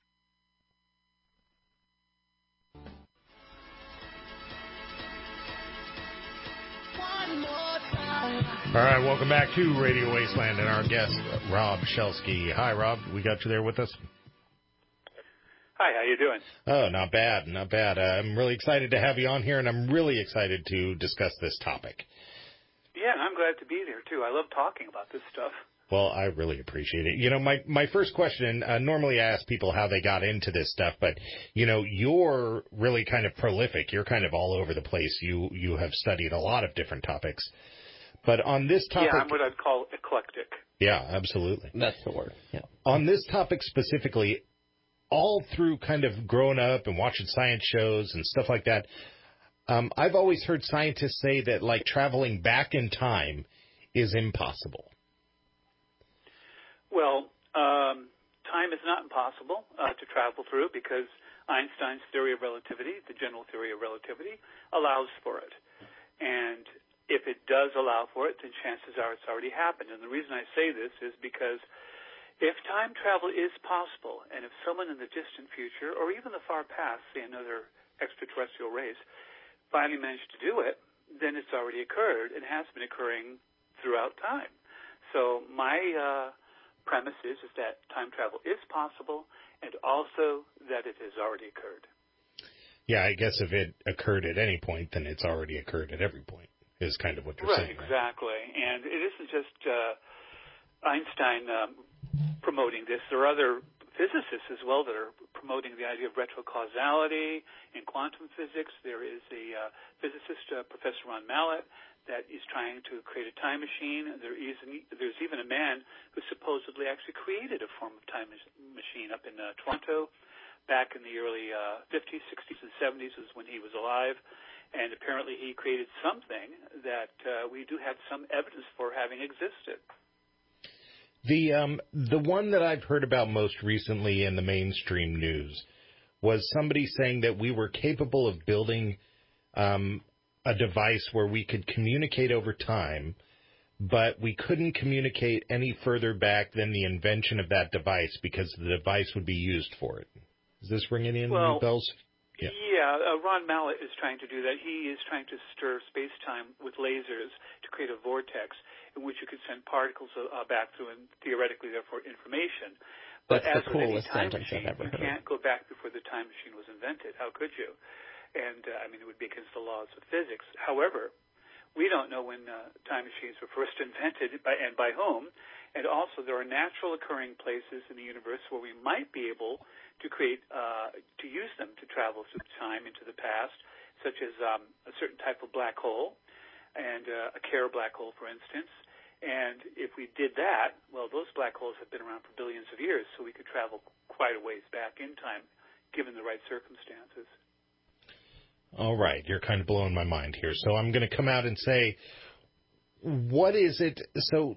Speaker 3: All right, welcome back to Radio Wasteland and our guest, Rob Shelsky. Hi, Rob. We got you there with us?
Speaker 15: Hi, how you doing?
Speaker 3: Oh, not bad, not bad. Uh, I'm really excited to have you on here, and I'm really excited to discuss this topic.
Speaker 15: Yeah, I'm glad to be there, too. I love talking about this stuff.
Speaker 3: Well, I really appreciate it. You know, my, my first question, uh, normally I ask people how they got into this stuff, but, you know, you're really kind of prolific. You're kind of all over the place. You, you have studied a lot of different topics. But on this topic...
Speaker 15: Yeah, I'm what I'd call eclectic.
Speaker 3: Yeah, absolutely.
Speaker 10: That's the word, yeah.
Speaker 3: On this topic specifically, all through kind of growing up and watching science shows and stuff like that, um, I've always heard scientists say that, like, traveling back in time is impossible.
Speaker 15: Well, um, time is not impossible uh, to travel through because Einstein's theory of relativity, the general theory of relativity, allows for it. And if it does allow for it, then chances are it's already happened. And the reason I say this is because if time travel is possible, and if someone in the distant future, or even the far past, say another extraterrestrial race, finally managed to do it, then it's already occurred and has been occurring throughout time. So my uh, premise is, is that time travel is possible, and also that it has already occurred.
Speaker 3: Yeah, I guess if it occurred at any point, then it's already occurred at every point. Is kind of what you're
Speaker 15: right,
Speaker 3: saying, right?
Speaker 15: Exactly. And it isn't just uh, Einstein um, promoting this. There are other physicists as well that are promoting the idea of retrocausality in quantum physics. There is a uh, physicist, uh, Professor Ron Mallett, that is trying to create a time machine. There is an, there's even a man who supposedly actually created a form of time machine up in uh, Toronto. back in the early uh, fifties, sixties, and seventies was when he was alive, and apparently he created something that uh, we do have some evidence for having existed.
Speaker 3: The um, the one that I've heard about most recently in the mainstream news was somebody saying that we were capable of building um, a device where we could communicate over time, but we couldn't communicate any further back than the invention of that device because the device would be used for it. Is this ringing any
Speaker 15: well,
Speaker 3: bells?
Speaker 15: Yeah, yeah uh, Ron Mallett is trying to do that. He is trying to stir space-time with lasers to create a vortex in which you could send particles uh, back through and theoretically, therefore, information. But
Speaker 10: That's
Speaker 15: as
Speaker 10: the coolest
Speaker 15: with any time
Speaker 10: sentence
Speaker 15: machine,
Speaker 10: I've ever
Speaker 15: you
Speaker 10: heard.
Speaker 15: can't go back before the time machine was invented. How could you? And, uh, I mean, it would be against the laws of physics. However, we don't know when uh, time machines were first invented by, and by whom. And also, there are natural occurring places in the universe where we might be able to create, uh, to use them to travel through time into the past, such as um, a certain type of black hole, and uh, a Kerr black hole, for instance. And if we did that, well, those black holes have been around for billions of years, so we could travel quite a ways back in time, given the right circumstances.
Speaker 3: All right, you're kind of blowing my mind here. So I'm going to come out and say, what is it? So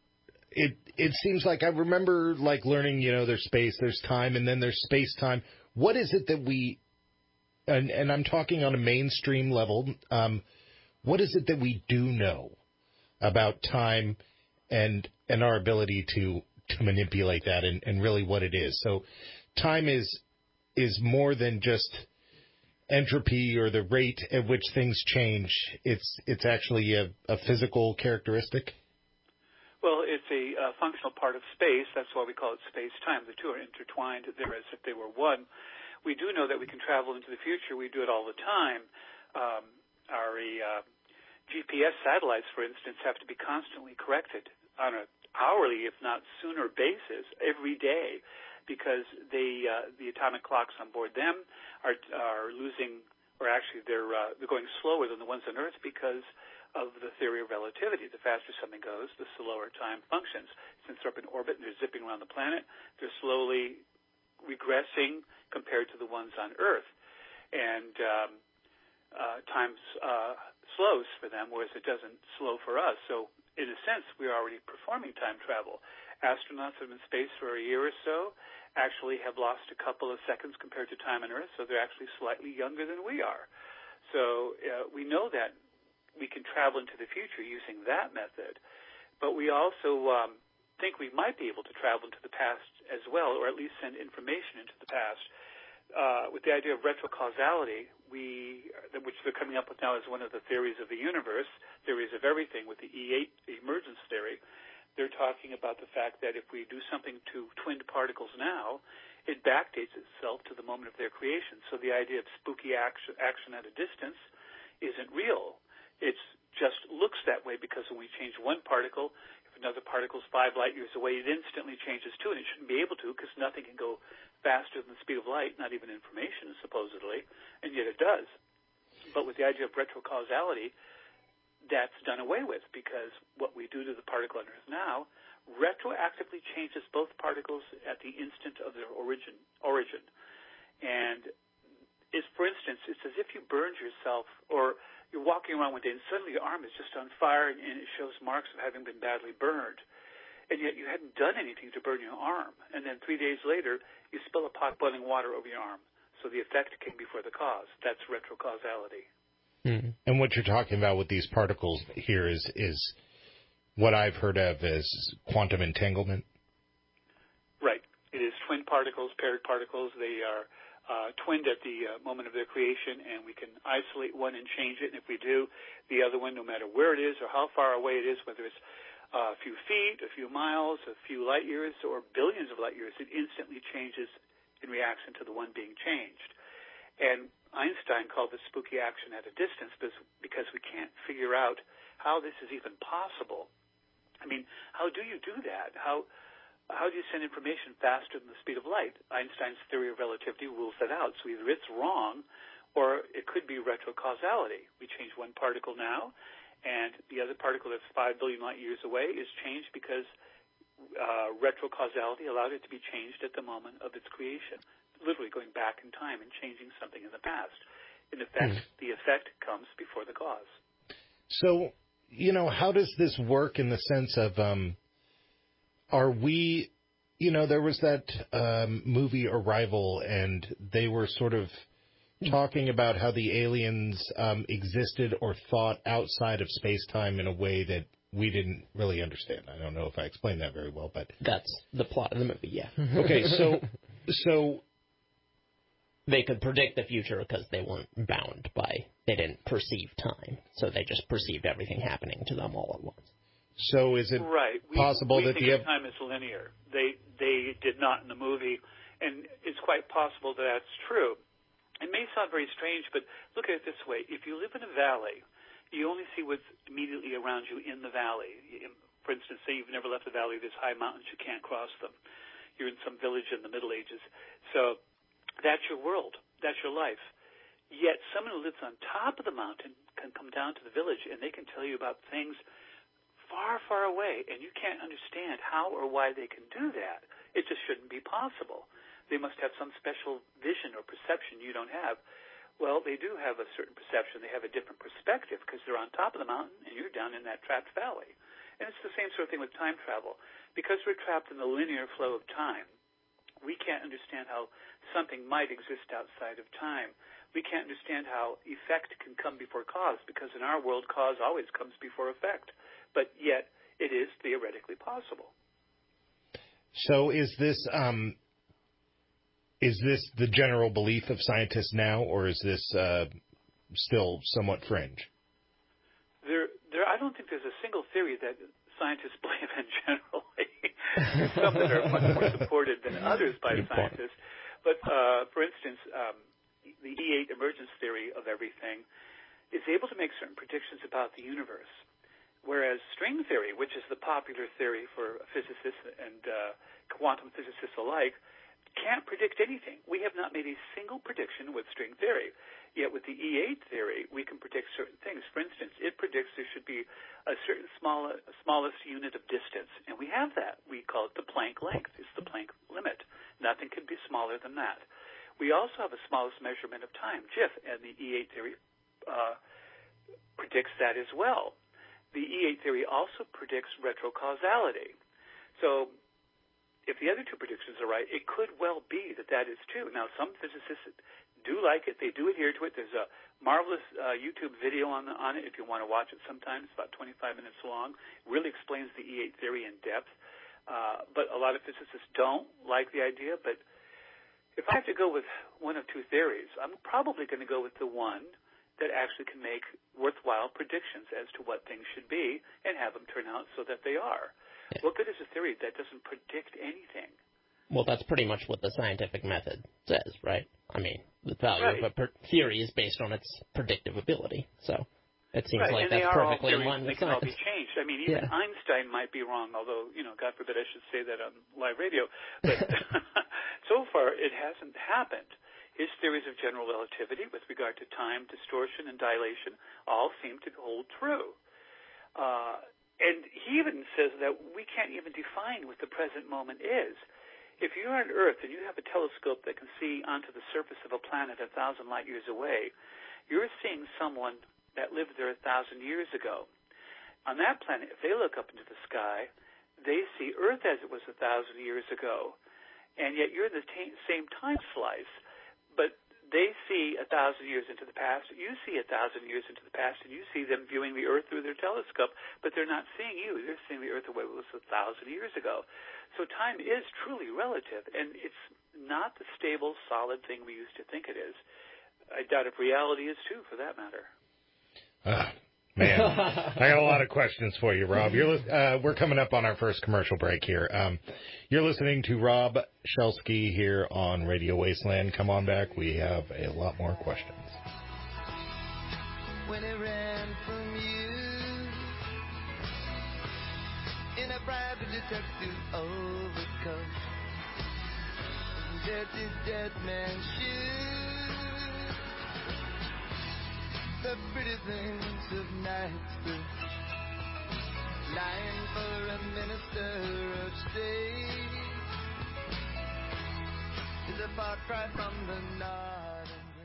Speaker 3: it it seems like I remember like learning, you know, there's space, there's time, and then there's space-time. What is it that we, and, and I'm talking on a mainstream level, um, what is it that we do know about time and and our ability to, to manipulate that and, and really what it is? So time is is more than just entropy or the rate at which things change. It's it's actually a, a physical characteristic?
Speaker 15: Well, it's a uh, functional part of space. That's why we call it space-time. The two are intertwined there as if they were one. We do know that we can travel into the future. We do it all the time. Um, our uh, G P S satellites, for instance, have to be constantly corrected on an hourly, if not sooner, basis every day, because they, uh, the atomic clocks on board them are are losing, or actually they're uh, they're going slower than the ones on Earth because of the theory of relativity. The faster something goes, the slower time functions. Since they're up in orbit and they're zipping around the planet, they're slowly regressing compared to the ones on Earth, and um, uh, time uh, slows for them, whereas it doesn't slow for us. So, in a sense, we're already performing time travel. Astronauts that have been in space for a year or so actually have lost a couple of seconds compared to time on Earth, so they're actually slightly younger than we are. So uh, we know that we can travel into the future using that method, but we also um, think we might be able to travel into the past as well, or at least send information into the past. Uh, with the idea of retrocausality, we, which they're coming up with now as one of the theories of the universe, theories of everything with the E eight emergence theory, they're talking about the fact that if we do something to twinned particles now, it backdates itself to the moment of their creation. So the idea of spooky action, action at a distance isn't real. It just looks that way because when we change one particle, if another particle is five light years away, it instantly changes too, and it shouldn't be able to because nothing can go faster than the speed of light, not even information, supposedly, and yet it does. But with the idea of retrocausality, that's done away with because what we do to the particle on Earth now retroactively changes both particles at the instant of their origin. origin. And is, for instance, it's as if you burned yourself, or you're walking around one day and suddenly your arm is just on fire and it shows marks of having been badly burned. And yet you hadn't done anything to burn your arm. And then three days later, you spill a pot boiling water over your arm. So the effect came before the cause. That's retrocausality.
Speaker 3: Mm. And what you're talking about with these particles here is is what I've heard of as quantum entanglement.
Speaker 15: Right. It is twin particles, paired particles. They are uh, twinned at the uh, moment of their creation, and we can isolate one and change it. And if we do, the other one, no matter where it is or how far away it is, whether it's uh, a few feet, a few miles, a few light years, or billions of light years, it instantly changes in reaction to the one being changed. And Einstein called this spooky action at a distance because we can't figure out how this is even possible. I mean, how do you do that? How how do you send information faster than the speed of light? Einstein's theory of relativity rules that out. So either it's wrong or it could be retrocausality. We change one particle now, and the other particle that's five billion light years away is changed because uh, retrocausality allowed it to be changed at the moment of its creation. literally going back in time and changing something in the past. In effect, mm. the effect comes before the cause.
Speaker 3: So, you know, how does this work in the sense of, um, are we, you know, there was that um, movie Arrival, and they were sort of talking about how the aliens um, existed or thought outside of space-time in a way that we didn't really understand. I don't know if I explained that very well, but
Speaker 10: that's the plot of the movie. Yeah.
Speaker 3: Okay, so so
Speaker 10: they could predict the future because they weren't bound by they didn't perceive time, so they just perceived everything happening to them all at once.
Speaker 3: So is it
Speaker 15: right. we,
Speaker 3: possible
Speaker 15: we
Speaker 3: that
Speaker 15: think
Speaker 3: the
Speaker 15: of time is linear? They they did not in the movie, and it's quite possible that that's true. It may sound very strange, but look at it this way: if you live in a valley, you only see what's immediately around you in the valley. For instance, say you've never left the valley, there's high mountains, you can't cross them. You're in some village in the Middle Ages. So that's your world. That's your life. Yet someone who lives on top of the mountain can come down to the village, and they can tell you about things far, far away, and you can't understand how or why they can do that. It just shouldn't be possible. They must have some special vision or perception you don't have. Well, they do have a certain perception. They have a different perspective because they're on top of the mountain and you're down in that trapped valley. And it's the same sort of thing with time travel. Because we're trapped in the linear flow of time, we can't understand how something might exist outside of time. We can't understand how effect can come before cause, because in our world, cause always comes before effect. But yet, it is theoretically possible.
Speaker 3: So is this... Um Is this the general belief of scientists now, or is this uh, still somewhat fringe?
Speaker 15: There, there. I don't think there's a single theory that scientists believe in generally. There's some that are much more supported than others by scientists. But, uh, for instance, um, the E eight emergence theory of everything is able to make certain predictions about the universe, whereas string theory, which is the popular theory for physicists and uh, quantum physicists alike, can't predict anything. We have not made a single prediction with string theory. Yet with the E eight theory, we can predict certain things. For instance, it predicts there should be a certain small, smallest unit of distance, and we have that. We call it the Planck length. It's the Planck limit. Nothing can be smaller than that. We also have a smallest measurement of time, J I F, and the E eight theory uh, predicts that as well. The E eight theory also predicts retrocausality. So if the other two predictions are right, it could well be that that is true. Now, some physicists do like it. They do adhere to it. There's a marvelous uh, YouTube video on the, on it if you want to watch it sometime. It's about twenty-five minutes long. It really explains the E eight theory in depth. Uh, but a lot of physicists don't like the idea. But if I have to go with one of two theories, I'm probably going to go with the one that actually can make worthwhile predictions as to what things should be and have them turn out so that they are. Yeah. What good is a theory that doesn't predict anything?
Speaker 10: Well, that's pretty much what the scientific method says, right? I mean, the value
Speaker 15: right.
Speaker 10: of a per- theory is based on its predictive ability. So it seems
Speaker 15: right.
Speaker 10: like
Speaker 15: and
Speaker 10: that's perfectly in line
Speaker 15: with
Speaker 10: science.
Speaker 15: They can all be changed. I mean, even
Speaker 10: yeah.
Speaker 15: Einstein might be wrong, although, you know, God forbid I should say that on live radio. But so far, it hasn't happened. His theories of general relativity with regard to time, distortion, and dilation all seem to hold true. Uh, and he even says that we can't even define what the present moment is. If you're on Earth and you have a telescope that can see onto the surface of a planet a thousand light years away, you're seeing someone that lived there a thousand years ago. On that planet, if they look up into the sky, they see Earth as it was a thousand years ago. And yet you're in the t- same time slice. But they see a thousand years into the past, you see a thousand years into the past, and you see them viewing the Earth through their telescope, but they're not seeing you. They're seeing the Earth the way it was a thousand years ago. So time is truly relative, and it's not the stable, solid thing we used to think it is. I doubt if reality is too, for that matter.
Speaker 3: Uh, man, I got a lot of questions for you, Rob. You're uh, we're coming up on our first commercial break here. Um, you're listening to Rob Shelsky here on Radio Wasteland. Come on back. We have a lot more questions.
Speaker 24: When it ran from you in a private detective overcoat, dirty dead man's shoes, the pretty things of Knightsbridge, lying for a minister of state. is a far cry from the night.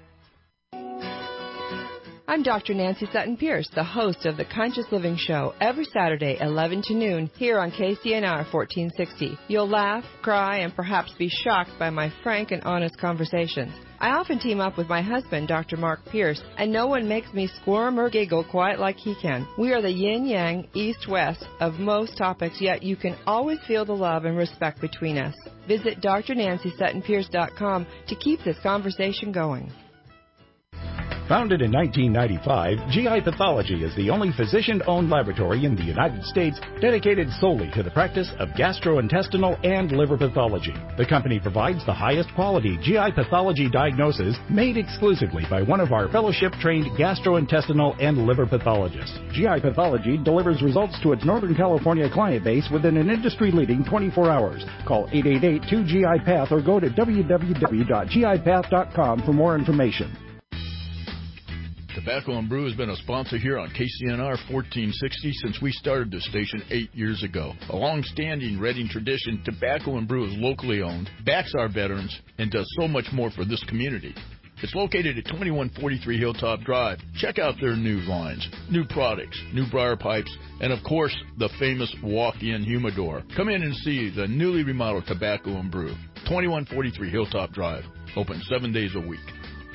Speaker 16: I'm Doctor Nancy Sutton Pierce, the host of the Conscious Living Show, every Saturday, eleven to noon, here on K C N R fourteen sixty. You'll laugh, cry, and perhaps be shocked by my frank and honest conversations. I often team up with my husband, Doctor Mark Pierce, and no one makes me squirm or giggle quite like he can. We are the yin-yang, east-west of most topics, yet you can always feel the love and respect between us. Visit D R Nancy Sutton Pierce dot com to keep this conversation going.
Speaker 1: Founded in nineteen ninety-five, G I Pathology is the only physician-owned laboratory in the United States dedicated solely to the practice of gastrointestinal and liver pathology. The company provides the highest quality G I pathology diagnosis made exclusively by one of our fellowship-trained gastrointestinal and liver pathologists. G I Pathology delivers results to its Northern California client base within an industry-leading twenty-four hours. Call eight eight eight, two G I Path or go to w w w dot g i path dot com for more information.
Speaker 8: Tobacco and Brew has been a sponsor here on K C N R fourteen sixty since we started the station eight years ago. A long-standing Reading tradition, Tobacco and Brew is locally owned, backs our veterans, and does so much more for this community. It's located at twenty-one forty-three Hilltop Drive. Check out their new lines, new products, new briar pipes, and of course, the famous walk-in humidor. Come in and see the newly remodeled Tobacco and Brew, twenty-one forty-three Hilltop Drive, open seven days a week.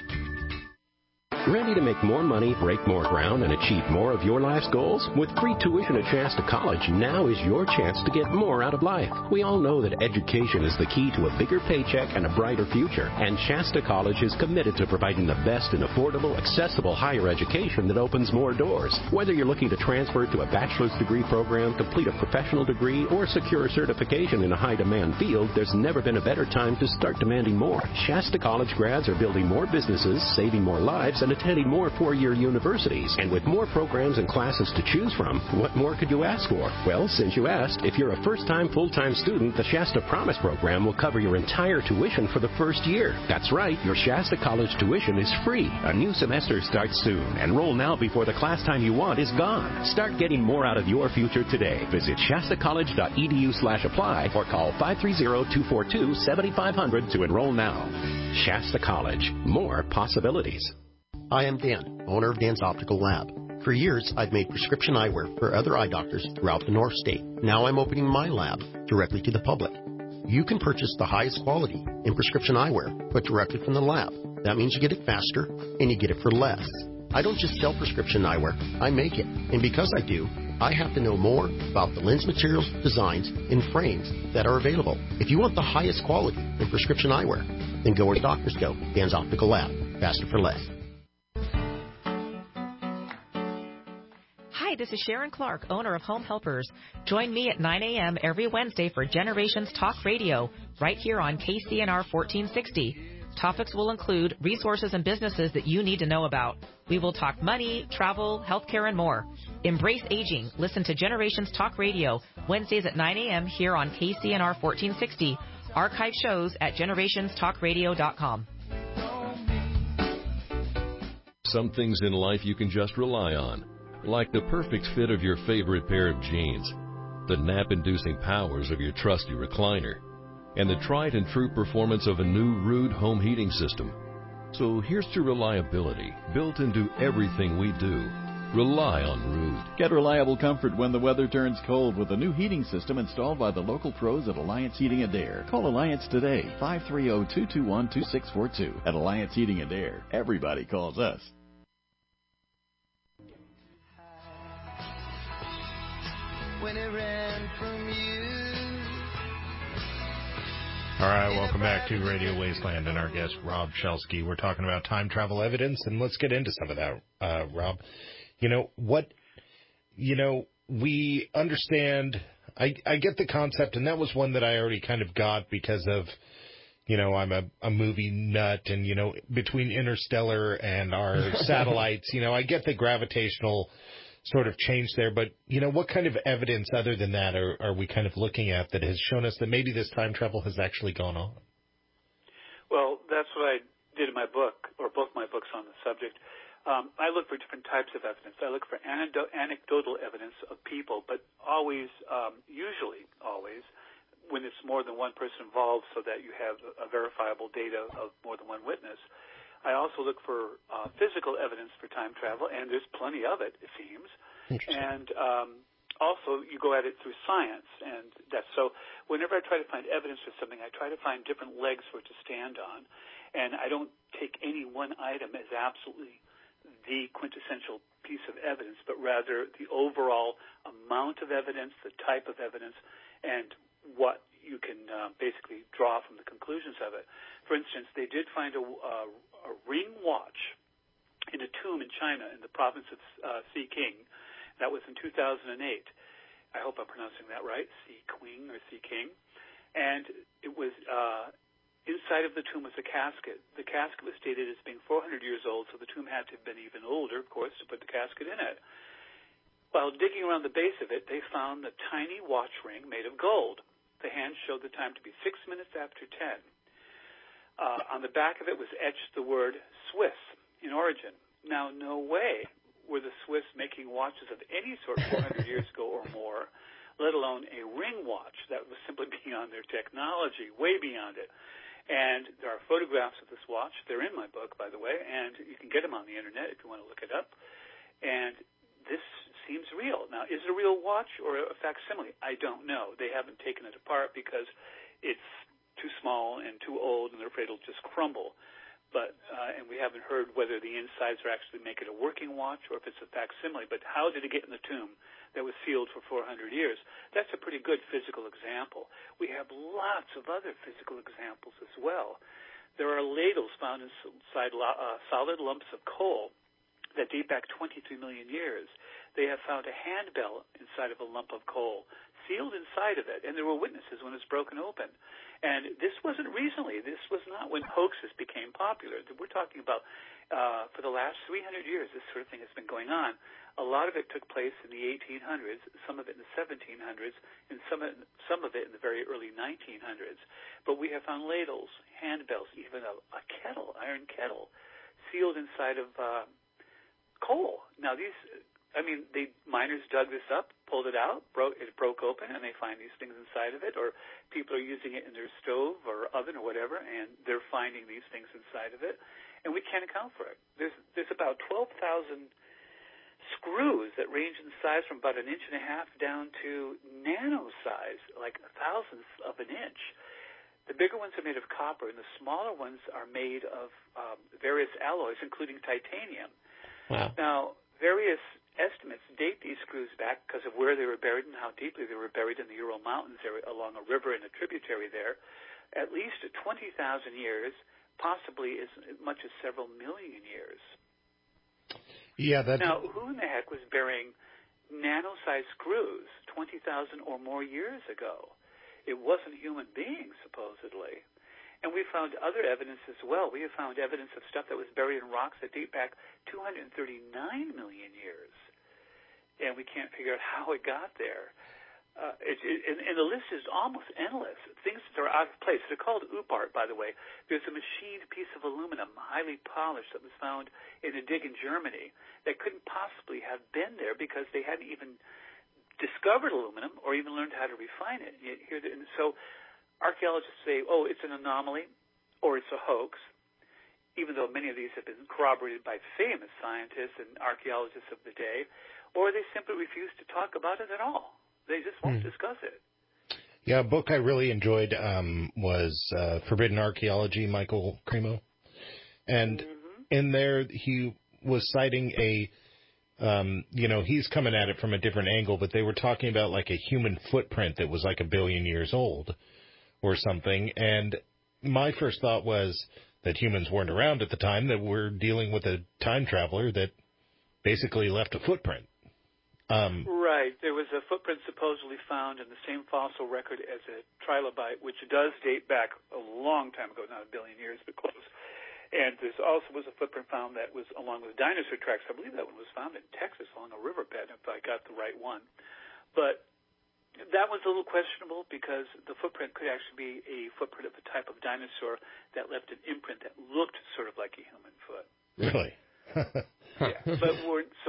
Speaker 17: Ready to make more money, break more ground, and achieve more of your life's goals? With free tuition at Shasta College, now is your chance to get more out of life. We all know that education is the key to a bigger paycheck and a brighter future, and Shasta College is committed to providing the best in affordable, accessible higher education that opens more doors. Whether you're looking to transfer to a bachelor's degree program, complete a professional degree, or secure a certification in a high-demand field, there's never been a better time to start demanding more. Shasta College grads are building more businesses, saving more lives, and attending more four-year universities. And with more programs and classes to choose from, what more could you ask for? Well, since you asked, if you're a first-time full-time student, the Shasta Promise program will cover your entire tuition for the first year. That's right, your Shasta College tuition is free. A new semester starts soon. Enroll now before the class time you want is gone. Start getting more out of your future today. Visit shasta college dot e d u slash apply or call five three zero, two four two, seven five zero zero to enroll now. Shasta College. More possibilities.
Speaker 18: Hi, I'm Dan, owner of Dan's Optical Lab. For years, I've made prescription eyewear for other eye doctors throughout the North State. Now I'm opening my lab directly to the public. You can purchase the highest quality in prescription eyewear put directly from the lab. That means you get it faster and you get it for less. I don't just sell prescription eyewear, I make it. And because I do, I have to know more about the lens materials, designs, and frames that are available. If you want the highest quality in prescription eyewear, then go where doctors go, Dan's Optical Lab. Faster for less.
Speaker 19: Hi, this is Sharon Clark, owner of Home Helpers. Join me at nine a.m. every Wednesday for Generations Talk Radio, right here on K C N R fourteen sixty. Topics will include resources and businesses that you need to know about. We will talk money, travel, healthcare, and more. Embrace aging. Listen to Generations Talk Radio, Wednesdays at nine a.m. here on K C N R fourteen sixty. Archive shows at generations talk radio dot com.
Speaker 20: Some things in life you can just rely on, like the perfect fit of your favorite pair of jeans, the nap-inducing powers of your trusty recliner, and the tried and true performance of a new Ruud home heating system. So here's to reliability built into everything we do. Rely on Ruud.
Speaker 21: Get reliable comfort when the weather turns cold with a new heating system installed by the local pros at Alliance Heating and Air. Call Alliance today, five three zero, two two one, two six four two. At Alliance Heating and Air, everybody calls us.
Speaker 24: When it ran from you.
Speaker 3: All right, welcome back to Radio Wasteland and our guest, Rob Shelsky. We're talking about time travel evidence, and let's get into some of that, uh, Rob. You know, what, you know, we understand, I, I get the concept, and that was one that I already kind of got because of, you know, I'm a, a movie nut, and, you know, between Interstellar and our satellites, you know, I get the gravitational sort of change there, but, you know, what kind of evidence other than that are, are we kind of looking at that has shown us that maybe this time travel has actually gone on?
Speaker 15: Well, that's what I did in my book, or both my books on the subject. Um, I look for different types of evidence. I look for anecdotal evidence of people, but always, um, usually always, when it's more than one person involved so that you have a verifiable data of more than one witness. I also look for uh, physical evidence for time travel, and there's plenty of it, it seems. And um, also, you go at it through science, and that's so. Whenever I try to find evidence for something, I try to find different legs for it to stand on, and I don't take any one item as absolutely the quintessential piece of evidence, but rather the overall amount of evidence, the type of evidence, and what you can uh, basically draw from the conclusions of it. For instance, they did find a, a, a ring watch in a tomb in China in the province of uh, Siqing. That was in two thousand eight. I hope I'm pronouncing that right, Siqing or Siqing. And it was uh, inside of the tomb was a casket. The casket was dated as being four hundred years old, so the tomb had to have been even older, of course, to put the casket in it. While digging around the base of it, they found a tiny watch ring made of gold. The hand showed the time to be six minutes after ten. Uh, on the back of it was etched the word Swiss in origin. Now, no way were the Swiss making watches of any sort four hundred years ago or more, let alone a ring watch. That was simply beyond their technology, way beyond it. And there are photographs of this watch. They're in my book, by the way, and you can get them on the Internet if you want to look it up. And this seems real. Now, is it a real watch or a facsimile? I don't know. They haven't taken it apart because it's too small and too old, and they're afraid it'll just crumble. But uh, and we haven't heard whether the insides are actually make it a working watch or if it's a facsimile. But how did it get in the tomb that was sealed for four hundred years? That's a pretty good physical example. We have lots of other physical examples as well. There are ladles found inside uh, solid lumps of coal that date back twenty-three million years. They have found a handbell inside of a lump of coal, sealed inside of it, and there were witnesses when it was broken open. And this wasn't recently. This was not when hoaxes became popular. We're talking about uh, for the last three hundred years, this sort of thing has been going on. A lot of it took place in the eighteen hundreds, some of it in the seventeen hundreds, and some of, some of it in the very early nineteen hundreds. But we have found ladles, handbells, even a, a kettle, iron kettle, sealed inside of uh, coal. Now, these, I mean, the miners dug this up, pulled it out, broke, it broke open, and they find these things inside of it, or people are using it in their stove or oven or whatever, and they're finding these things inside of it, and we can't account for it. There's there's about twelve thousand screws that range in size from about an inch and a half down to nano size, like a thousandth of an inch. The bigger ones are made of copper, and the smaller ones are made of um, various alloys, including titanium.
Speaker 10: Wow.
Speaker 15: Now, various estimates date these screws back because of where they were buried and how deeply they were buried in the Ural Mountains area, along a river and a tributary there, at least twenty thousand years, possibly as much as several million years.
Speaker 3: Yeah, that.
Speaker 15: Now, who in the heck was burying nano-sized screws twenty thousand or more years ago? It wasn't human beings, supposedly. And we found other evidence as well. We have found evidence of stuff that was buried in rocks that date back two hundred thirty-nine million years. And we can't figure out how it got there. Uh, it, it, and, and the list is almost endless. Things that are out of place. They're called oopart, by the way. There's a machined piece of aluminum, highly polished, that was found in a dig in Germany that couldn't possibly have been there because they hadn't even discovered aluminum or even learned how to refine it. Here, and so archaeologists say, oh, it's an anomaly or it's a hoax, even though many of these have been corroborated by famous scientists and archaeologists of the day, or they simply refuse to talk about it at all. They just won't hmm. discuss it.
Speaker 3: Yeah, a book I really enjoyed um, was uh, Forbidden Archaeology, Michael Cremo. And mm-hmm. in there, he was citing a, um, you know, he's coming at it from a different angle, but they were talking about like a human footprint that was like a billion years old or something. And my first thought was that humans weren't around at the time, that we're dealing with a time traveler that basically left a footprint. Um,
Speaker 15: right. There was a footprint supposedly found in the same fossil record as a trilobite, which does date back a long time ago, not a billion years, but close. And there also was a footprint found that was along with dinosaur tracks. I believe that one was found in Texas along a riverbed, if I got the right one. But that was a little questionable because the footprint could actually be a footprint of a type of dinosaur that left an imprint that looked sort of like a human foot.
Speaker 3: Really?
Speaker 15: Yeah, but we're, so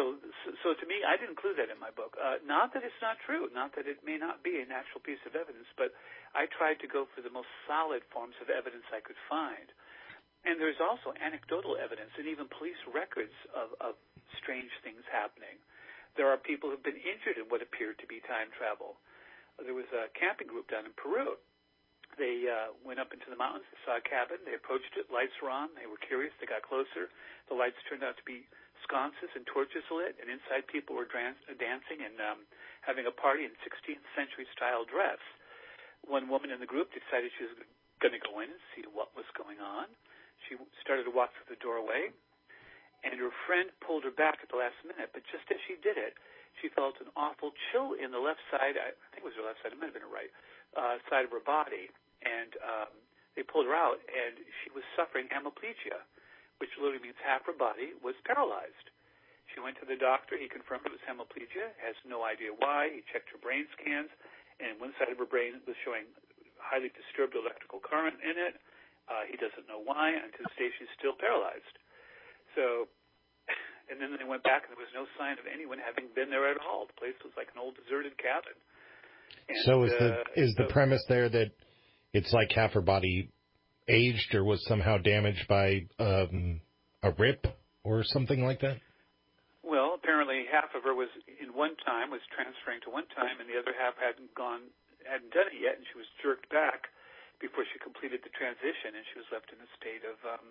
Speaker 15: so, so to me, I didn't include that in my book. Uh, not that it's not true, not that it may not be an actual piece of evidence, but I tried to go for the most solid forms of evidence I could find. And there's also anecdotal evidence and even police records of, of strange things happening. There are people who've been injured in what appeared to be time travel. There was a camping group down in Peru. They uh, went up into the mountains, they saw a cabin, they approached it, lights were on, they were curious, they got closer. The lights turned out to be sconces and torches lit, and inside people were dran- dancing and um, having a party in sixteenth century style dress. One woman in the group decided she was going to go in and see what was going on. She started to walk through the doorway, and her friend pulled her back at the last minute, but just as she did it, she felt an awful chill in the left side, I think it was her left side, it might have been her right, uh, side of her body. And um, they pulled her out, and she was suffering hemiplegia, which literally means half her body was paralyzed. She went to the doctor. He confirmed it was hemiplegia, has no idea why. He checked her brain scans, and one side of her brain was showing highly disturbed electrical current in it. Uh, he doesn't know why, and to this day she's still paralyzed. So, and then they went back, and there was no sign of anyone having been there at all. The place was like an old deserted cabin. And,
Speaker 3: so is the
Speaker 15: uh,
Speaker 3: is the
Speaker 15: so,
Speaker 3: premise there that it's like half her body aged or was somehow damaged by um, a rip or something like that?
Speaker 15: Well, apparently half of her was in one time was transferring to one time, and the other half hadn't gone, hadn't done it yet, and she was jerked back before she completed the transition, and she was left in a state of um,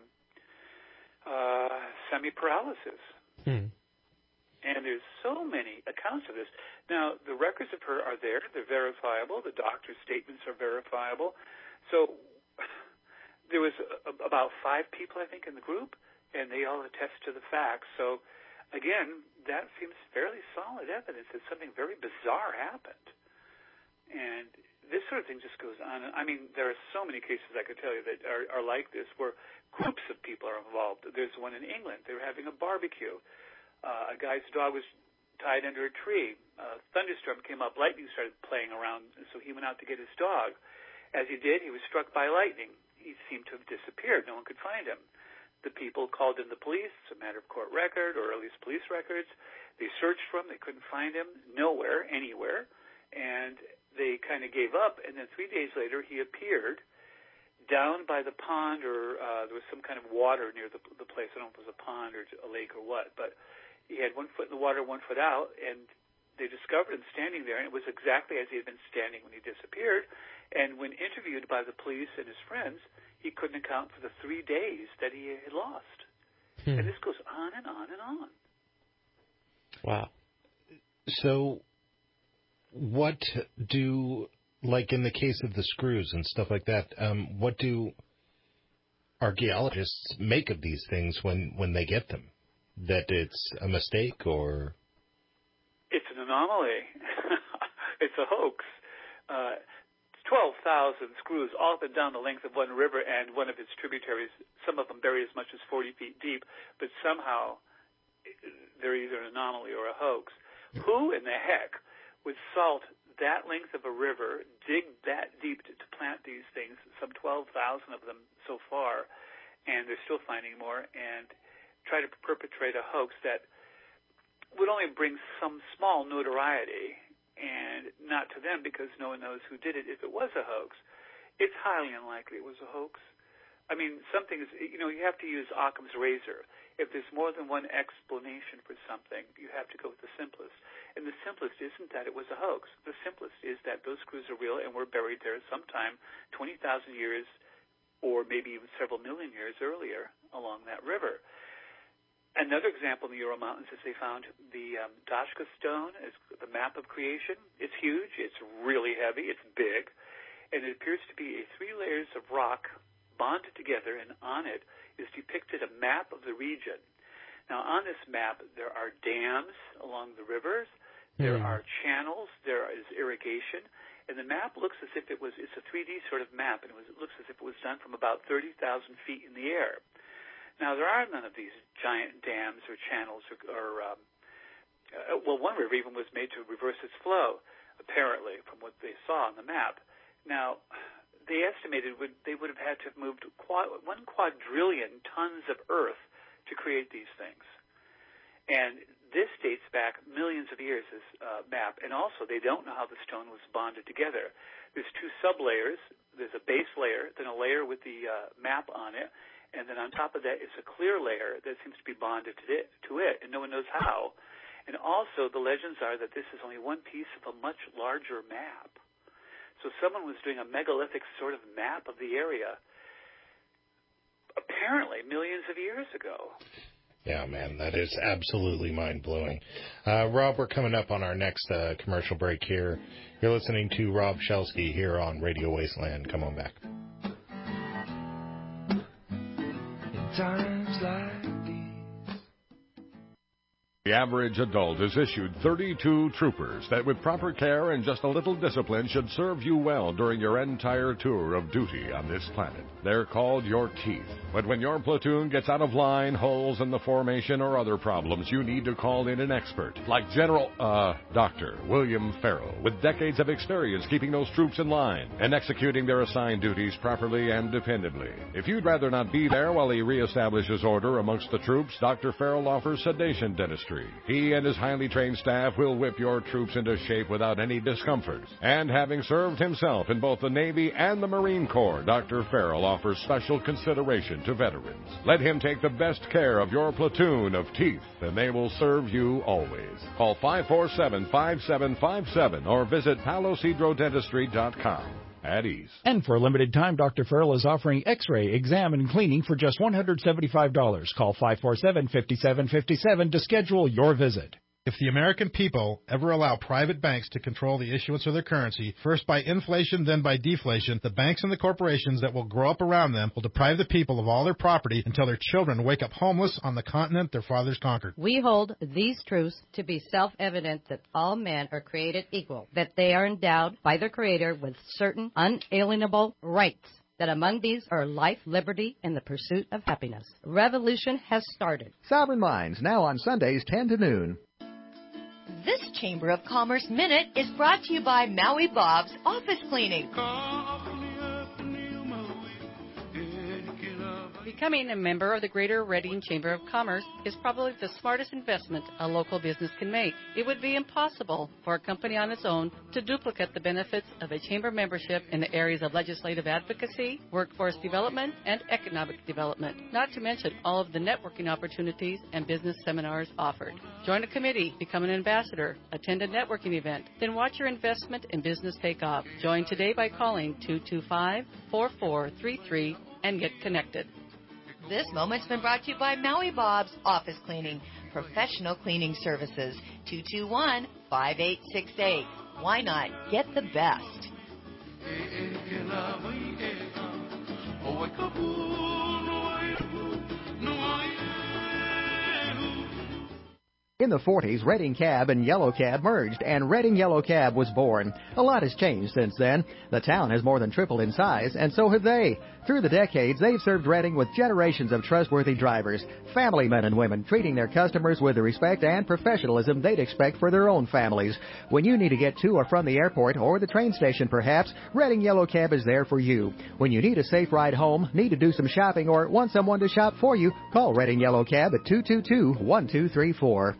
Speaker 15: uh, semi-paralysis.
Speaker 10: Hmm.
Speaker 15: And there's so many accounts of this. Now, the records of her are there. They're verifiable. The doctor's statements are verifiable. So there was a, about five people, I think, in the group, and they all attest to the facts. So, again, that seems fairly solid evidence that something very bizarre happened. And this sort of thing just goes on. I mean, there are so many cases I could tell you that are, are like this where groups of people are involved. There's one in England. They were having a barbecue. Uh, a guy's dog was tied under a tree. A thunderstorm came up. Lightning started playing around, and so he went out to get his dog. As he did, he was struck by lightning. He seemed to have disappeared. No one could find him. The people called in the police. It's a matter of court record, or at least police records. They searched for him. They couldn't find him nowhere, anywhere. And they kind of gave up. And then three days later, he appeared down by the pond, or uh, there was some kind of water near the, the place. I don't know if it was a pond or a lake or what, but he had one foot in the water, one foot out, and they discovered him standing there, and it was exactly as he had been standing when he disappeared. And when interviewed by the police and his friends, he couldn't account for the three days that he had lost. Hmm. And this goes on and on and on.
Speaker 3: Wow. So what do, like in the case of the screws and stuff like that, um, what do archaeologists make of these things when, when they get them? That it's a mistake or?
Speaker 15: It's an anomaly. It's a hoax. Uh, twelve thousand screws all up and down the length of one river and one of its tributaries, some of them buried as much as forty feet deep, but somehow they're either an anomaly or a hoax. Who in the heck would salt that length of a river, dig that deep to, to plant these things, some twelve thousand of them so far, and they're still finding more, and try to perpetrate a hoax that would only bring some small notoriety, and not to them because no one knows who did it if it was a hoax. It's highly unlikely it was a hoax. I mean, something is, you know, you have to use Occam's razor. If there's more than one explanation for something, you have to go with the simplest. And the simplest isn't that it was a hoax. The simplest is that those screws are real and were buried there sometime twenty thousand years or maybe even several million years earlier along that river. Another example in the Ural Mountains is they found the um, Dashka stone, is the map of creation. It's huge. It's really heavy. It's big. And it appears to be a three layers of rock bonded together, and on it is depicted a map of the region. Now, on this map, there are dams along the rivers. There mm. are channels. There is irrigation. And the map looks as if it was, it's a three D sort of map, and it, was, it looks as if it was done from about thirty thousand feet in the air. Now, there are none of these giant dams or channels or, or um, uh, well, one river even was made to reverse its flow, apparently, from what they saw on the map. Now, they estimated would, they would have had to have moved quad, one quadrillion tons of earth to create these things. And this dates back millions of years, this uh, map, and also they don't know how the stone was bonded together. There's two sublayers. There's a base layer, then a layer with the uh, map on it, and then on top of that is a clear layer that seems to be bonded to it, to it, and no one knows how. And also the legends are that this is only one piece of a much larger map. So someone was doing a megalithic sort of map of the area, apparently millions of years ago.
Speaker 3: Yeah, man, that is absolutely mind-blowing. Uh, Rob, we're coming up on our next uh, commercial break here. You're listening to Rob Shelsky here on Radio Wasteland. Come on back.
Speaker 24: In times like
Speaker 4: The average adult is issued thirty-two troopers that with proper care and just a little discipline should serve you well during your entire tour of duty on this planet. They're called your teeth. But when your platoon gets out of line, holes in the formation, or other problems, you need to call in an expert like General, uh, Doctor William Farrell, with decades of experience keeping those troops in line and executing their assigned duties properly and dependably. If you'd rather not be there while he reestablishes order amongst the troops, Doctor Farrell offers sedation dentistry. He and his highly trained staff will whip your troops into shape without any discomfort. And having served himself in both the Navy and the Marine Corps, Doctor Farrell offers special consideration to veterans. Let him take the best care of your platoon of teeth, and they will serve you always. Call five four seven, five seven five seven or visit palos hydro dentistry dot com. At ease.
Speaker 1: And for a limited time, Doctor Farrell is offering X-ray, exam, and cleaning for just one hundred seventy-five dollars. Call five four seven, five seven five seven to schedule your visit.
Speaker 6: If the American people ever allow private banks to control the issuance of their currency, first by inflation, then by deflation, the banks and the corporations that will grow up around them will deprive the people of all their property until their children wake up homeless on the continent their fathers conquered.
Speaker 7: We hold these truths to be self-evident that all men are created equal, that they are endowed by their Creator with certain unalienable rights, that among these are life, liberty, and the pursuit of happiness. Revolution has started.
Speaker 2: Sovereign Minds, now on Sundays, ten to noon.
Speaker 11: This Chamber of Commerce Minute is brought to you by Maui Bob's Office Cleaning.
Speaker 9: Becoming a member of the Greater Reading Chamber of Commerce is probably the smartest investment a local business can make. It would be impossible for a company on its own to duplicate the benefits of a chamber membership in the areas of legislative advocacy, workforce development, and economic development, not to mention all of the networking opportunities and business seminars offered. Join a committee, become an ambassador, attend a networking event, then watch your investment in business take off. Join today by calling two two five, four four three three and get connected.
Speaker 11: This moment's been brought to you by Maui Bob's Office Cleaning, professional cleaning services, two two one, five eight six eight. Why not get the best?
Speaker 2: In the forties, Reading Cab and Yellow Cab merged, and Reading Yellow Cab was born. A lot has changed since then. The town has more than tripled in size, and so have they. Through the decades, they've served Reading with generations of trustworthy drivers, family men and women, treating their customers with the respect and professionalism they'd expect for their own families. When you need to get to or from the airport or the train station, perhaps, Reading Yellow Cab is there for you. When you need a safe ride home, need to do some shopping, or want someone to shop for you, call Reading Yellow Cab at two two two, one two three four.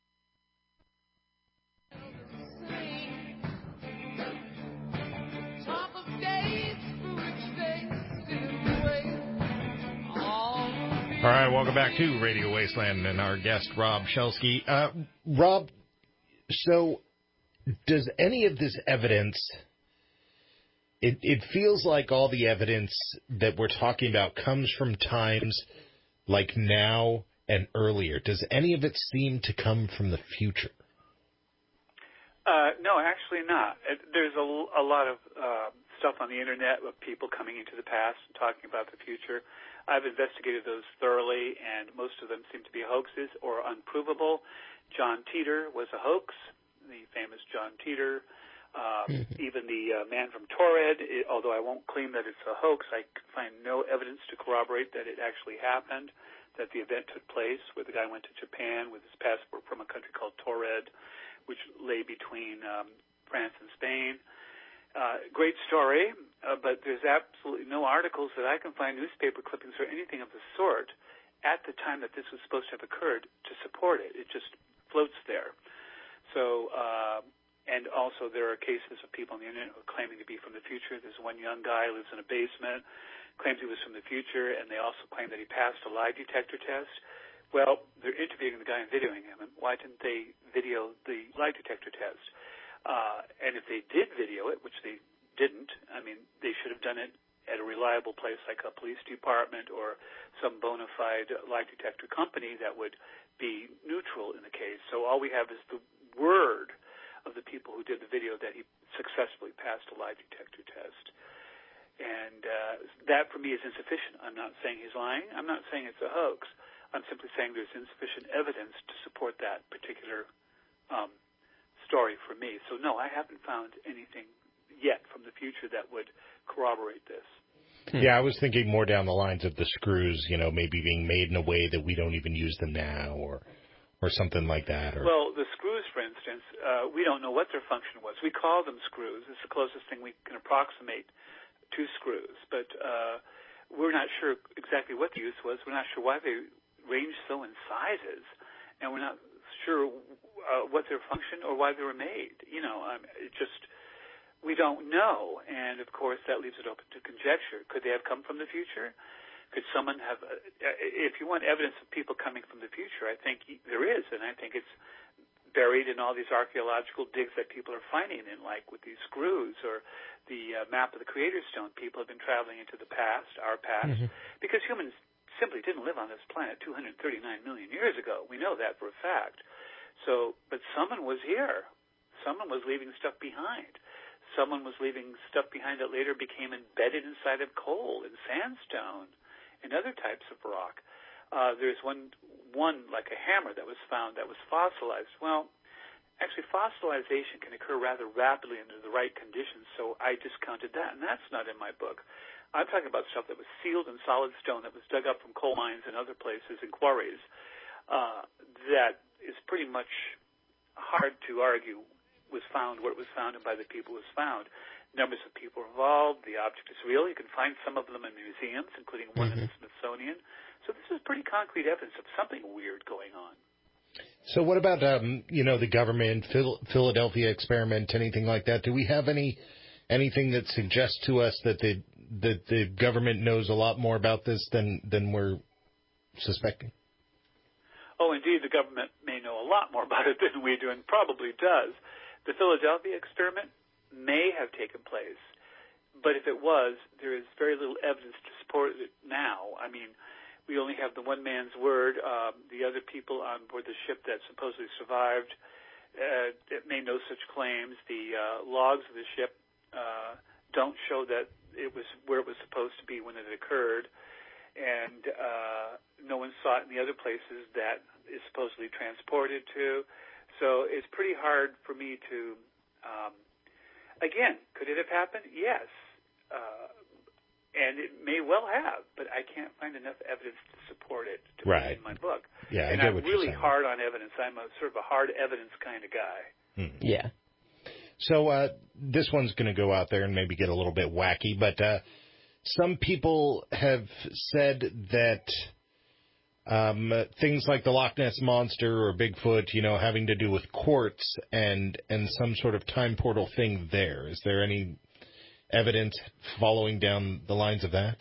Speaker 3: All right, welcome back to Radio Wasteland and our guest, Rob Shelsky. Uh, Rob, so does any of this evidence, it, it feels like all the evidence that we're talking about comes from times like now and earlier. Does any of it seem to come from the future?
Speaker 15: Uh, no, actually not. It, there's a, a lot of uh, stuff on the Internet of people coming into the past and talking about the future. I've investigated those thoroughly, and most of them seem to be hoaxes or unprovable. John Teeter was a hoax, the famous John Teeter. Uh, mm-hmm. Even the uh, man from Torred, it, although I won't claim that it's a hoax, I find no evidence to corroborate that it actually happened, that the event took place, where the guy went to Japan with his passport from a country called Torred, which lay between um, France and Spain. Uh, great story, uh, but there's absolutely no articles that I can find, newspaper clippings or anything of the sort, at the time that this was supposed to have occurred to support it. It just floats there. So, uh, and also there are cases of people on the internet claiming to be from the future. There's one young guy who lives in a basement, claims he was from the future, and they also claim that he passed a lie detector test. Well, they're interviewing the guy and videoing him, and why didn't they video the lie detector test? Uh, and if they did video it, which they didn't, I mean, they should have done it at a reliable place like a police department or some bona fide lie detector company that would be neutral in the case. So all we have is the word of the people who did the video that he successfully passed a lie detector test. And uh, that, for me, is insufficient. I'm not saying he's lying. I'm not saying it's a hoax. I'm simply saying there's insufficient evidence to support that particular um, story for me. So, no, I haven't found anything yet from the future that would corroborate this.
Speaker 3: Yeah, I was thinking more down the lines of the screws, you know, maybe being made in a way that we don't even use them now, or or something like that. Or...
Speaker 15: Well, the screws, for instance, uh, we don't know what their function was. We call them screws. It's the closest thing we can approximate to screws, but uh, we're not sure exactly what the use was. We're not sure why they range so in sizes, and we're not sure uh, what their function or why they were made. You know, um, it just, we don't know, and of course that leaves it open to conjecture. Could they have come from the future? Could someone have, uh, if you want evidence of people coming from the future, I think there is, and I think it's buried in all these archaeological digs that people are finding in, like with these screws or the uh, map of the Creator Stone. People have been traveling into the past, our past, mm-hmm. because humans simply didn't live on this planet two hundred thirty-nine million years ago. We know that for a fact. So, but someone was here. Someone was leaving stuff behind. Someone was leaving stuff behind that later became embedded inside of coal and sandstone and other types of rock. Uh, there's one, one like a hammer that was found that was fossilized. Well, actually, fossilization can occur rather rapidly under the right conditions, so I discounted that, and that's not in my book. I'm talking about stuff that was sealed in solid stone that was dug up from coal mines and other places and quarries. Uh, that is pretty much hard to argue was found where it was found and by the people it was found. Numbers of people involved. The object is real. You can find some of them in museums, including one mm-hmm. in the Smithsonian. So this is pretty concrete evidence of something weird going on.
Speaker 3: So what about, um, you know, the government, Phil- Philadelphia experiment, anything like that? Do we have any anything that suggests to us that the that the government knows a lot more about this than, than we're suspecting?
Speaker 15: Oh, indeed, the government may know a lot more about it than we do, and probably does. The Philadelphia experiment may have taken place, but if it was, there is very little evidence to support it now. I mean, we only have the one man's word. Um, the other people on board the ship that supposedly survived uh, it made no such claims. The uh, logs of the ship uh, don't show that it was where it was supposed to be when it occurred, and uh, no one saw it in the other places that is supposedly transported to. So it's pretty hard for me to, um, again, could it have happened? Yes. Uh, and it may well have, but I can't find enough evidence to support it to
Speaker 3: right.
Speaker 15: put it in my book.
Speaker 3: Yeah,
Speaker 15: and
Speaker 3: I get
Speaker 15: I'm
Speaker 3: what
Speaker 15: really
Speaker 3: you're saying.
Speaker 15: hard on evidence. I'm a sort of a hard evidence kind of guy.
Speaker 3: Hmm.
Speaker 10: Yeah.
Speaker 3: So uh, this one's going to go out there and maybe get a little bit wacky, but uh, some people have said that um, things like the Loch Ness Monster or Bigfoot, you know, having to do with quartz and and some sort of time portal thing there. Is there any evidence following down the lines of that?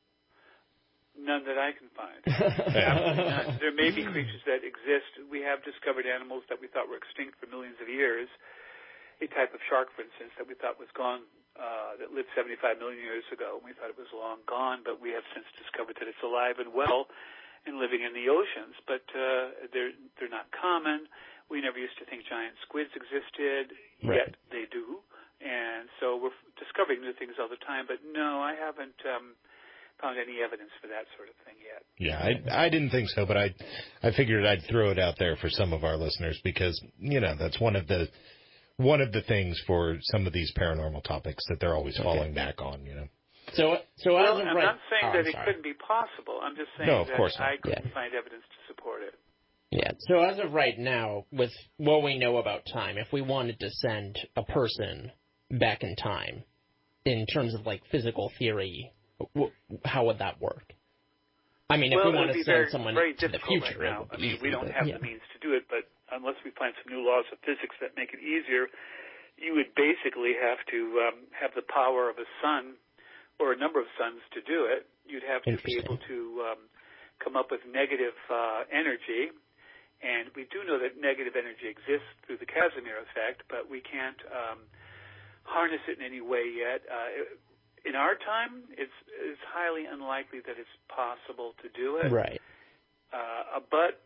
Speaker 15: None that I can find. Absolutely none. There may be creatures that exist. We have discovered animals that we thought were extinct for millions of years. A type of shark, for instance, that we thought was gone, uh, that lived seventy-five million years ago. We thought it was long gone, but we have since discovered that it's alive and well and living in the oceans. But uh, they're they're not common. We never used to think giant squids existed,
Speaker 10: right.
Speaker 15: yet they do. And so we're discovering new things all the time. But no, I haven't um, found any evidence for that sort of thing yet.
Speaker 3: Yeah, I I didn't think so, but I I figured I'd throw it out there for some of our listeners because, you know, that's one of the one of the things for some of these paranormal topics that they're always falling okay. back on, you know.
Speaker 10: So, so
Speaker 15: well,
Speaker 10: as of
Speaker 15: I'm
Speaker 10: right,
Speaker 15: not saying
Speaker 10: oh,
Speaker 15: that
Speaker 10: I'm
Speaker 15: it
Speaker 10: sorry.
Speaker 15: couldn't be possible. I'm just saying
Speaker 3: no, of
Speaker 15: that
Speaker 3: course not.
Speaker 15: I couldn't
Speaker 10: yeah.
Speaker 15: find evidence to support it.
Speaker 10: Yeah. So as of right now, with what we know about time, if we wanted to send a person back in time, in terms of like physical theory, w- how would that work? I mean,
Speaker 15: well,
Speaker 10: if we want to send
Speaker 15: very,
Speaker 10: someone
Speaker 15: very
Speaker 10: to the future,
Speaker 15: right now.
Speaker 10: it would be
Speaker 15: I mean,
Speaker 10: easy,
Speaker 15: we don't
Speaker 10: but,
Speaker 15: have
Speaker 10: yeah.
Speaker 15: the means to do it, but unless we find some new laws of physics that make it easier, you would basically have to um, have the power of a sun or a number of suns to do it. You'd have to be able to um, come up with negative uh, energy. And we do know that negative energy exists through the Casimir effect, but we can't um, harness it in any way yet. Uh, in our time, it's, it's highly unlikely that it's possible to do it.
Speaker 10: Right.
Speaker 15: Uh, but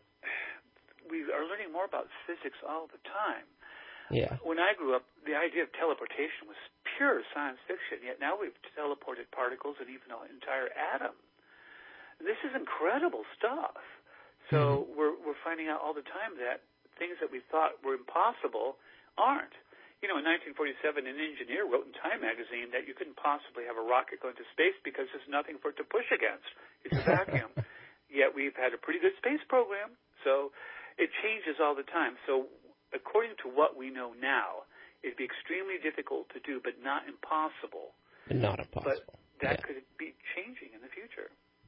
Speaker 15: we are learning more about physics all the time.
Speaker 10: Yeah.
Speaker 15: When I grew up, the idea of teleportation was pure science fiction, yet now we've teleported particles and even an entire atom. This is incredible stuff. So mm-hmm. we're we're finding out all the time that things that we thought were impossible aren't. You know, in nineteen forty-seven, an engineer wrote in Time magazine that you couldn't possibly have a rocket go into space because there's nothing for it to push against. It's a vacuum. Yet we've had a pretty good space program. So it changes all the time. So according to what we know now, it'd be extremely difficult to do, but not impossible.
Speaker 10: Not impossible.
Speaker 15: But that
Speaker 10: yeah.
Speaker 15: could be changing in the future.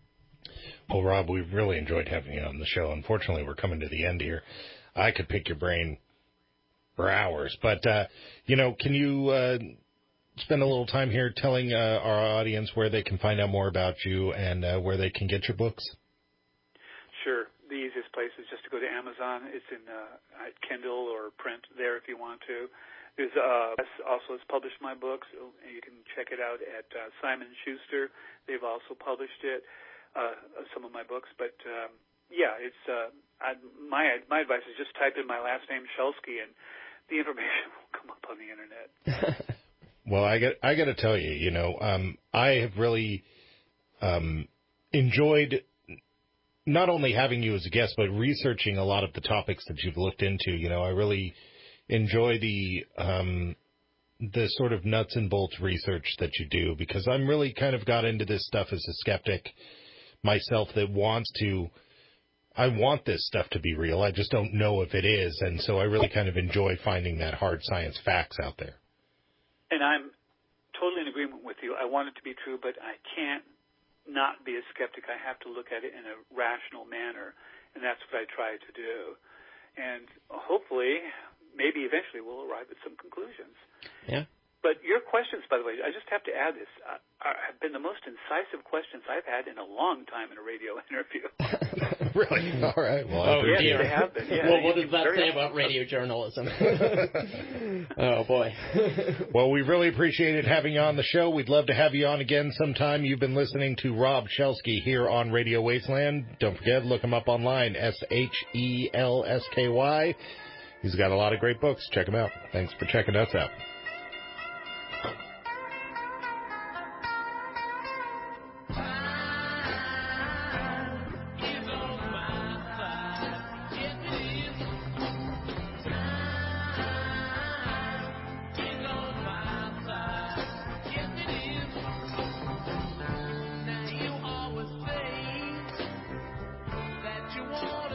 Speaker 3: Well, Rob, we've really enjoyed having you on the show. Unfortunately, we're coming to the end here. I could pick your brain for hours. But, uh, you know, can you uh, spend a little time here telling uh, our audience where they can find out more about you and uh, where they can get your books?
Speaker 15: Sure. The easiest place is just to go to Amazon. It's in uh, Kindle or print there if you want to. There's uh, also has published my books. You can check it out at uh, Simon and Schuster. They've also published it, uh, some of my books. But, um, yeah, it's uh, I, my my advice is just type in my last name, Shulsky, and the information will come up on the Internet.
Speaker 3: Well, I got I got to tell you, you know, um, I have really um, enjoyed not only having you as a guest, but researching a lot of the topics that you've looked into. You know, I really enjoy the um, the sort of nuts and bolts research that you do, because I'm really kind of got into this stuff as a skeptic myself that wants to. I want this stuff to be real. I just don't know if it is, and so I really kind of enjoy finding that hard science facts out there.
Speaker 15: And I'm totally in agreement with you. I want it to be true, but I can't not be a skeptic. I have to look at it in a rational manner, and that's what I try to do. And hopefully, maybe eventually we'll arrive at some conclusions.
Speaker 10: Yeah.
Speaker 15: But your questions, by the way, I just have to add this, uh, have been the most incisive questions I've had in a long time in a radio interview.
Speaker 3: Really? All right. Well,
Speaker 10: oh,
Speaker 15: yes,
Speaker 10: dear.
Speaker 15: they have been. Yeah,
Speaker 10: well, what
Speaker 15: they,
Speaker 10: does that say about radio journalism? Oh, boy.
Speaker 3: Well, we really appreciated having you on the show. We'd love to have you on again sometime. You've been listening to Rob Shulsky here on Radio Wasteland. Don't forget, look him up online, S H E L S K Y. He's got a lot of great books. Check him out. Thanks for checking us out.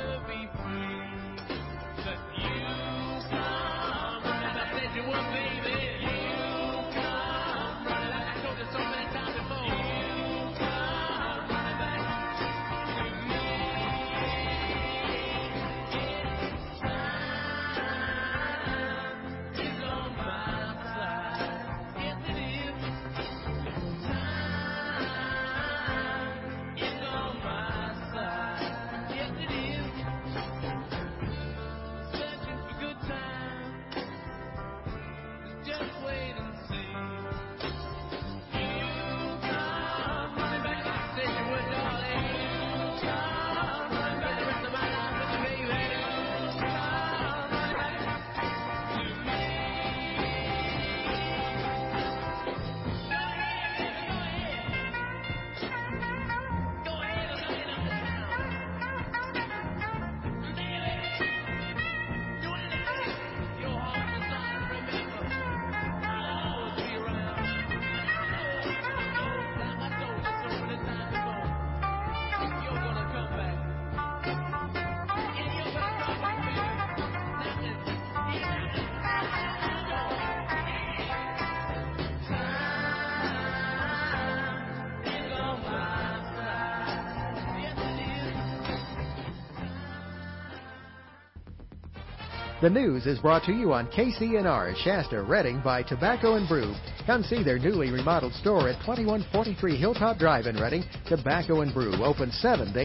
Speaker 24: Baby
Speaker 2: The news is brought to you on K C N R Shasta, Redding by Tobacco and Brew. Come see their newly remodeled store at twenty-one forty-three Hilltop Drive in Redding. Tobacco and Brew, open seven days.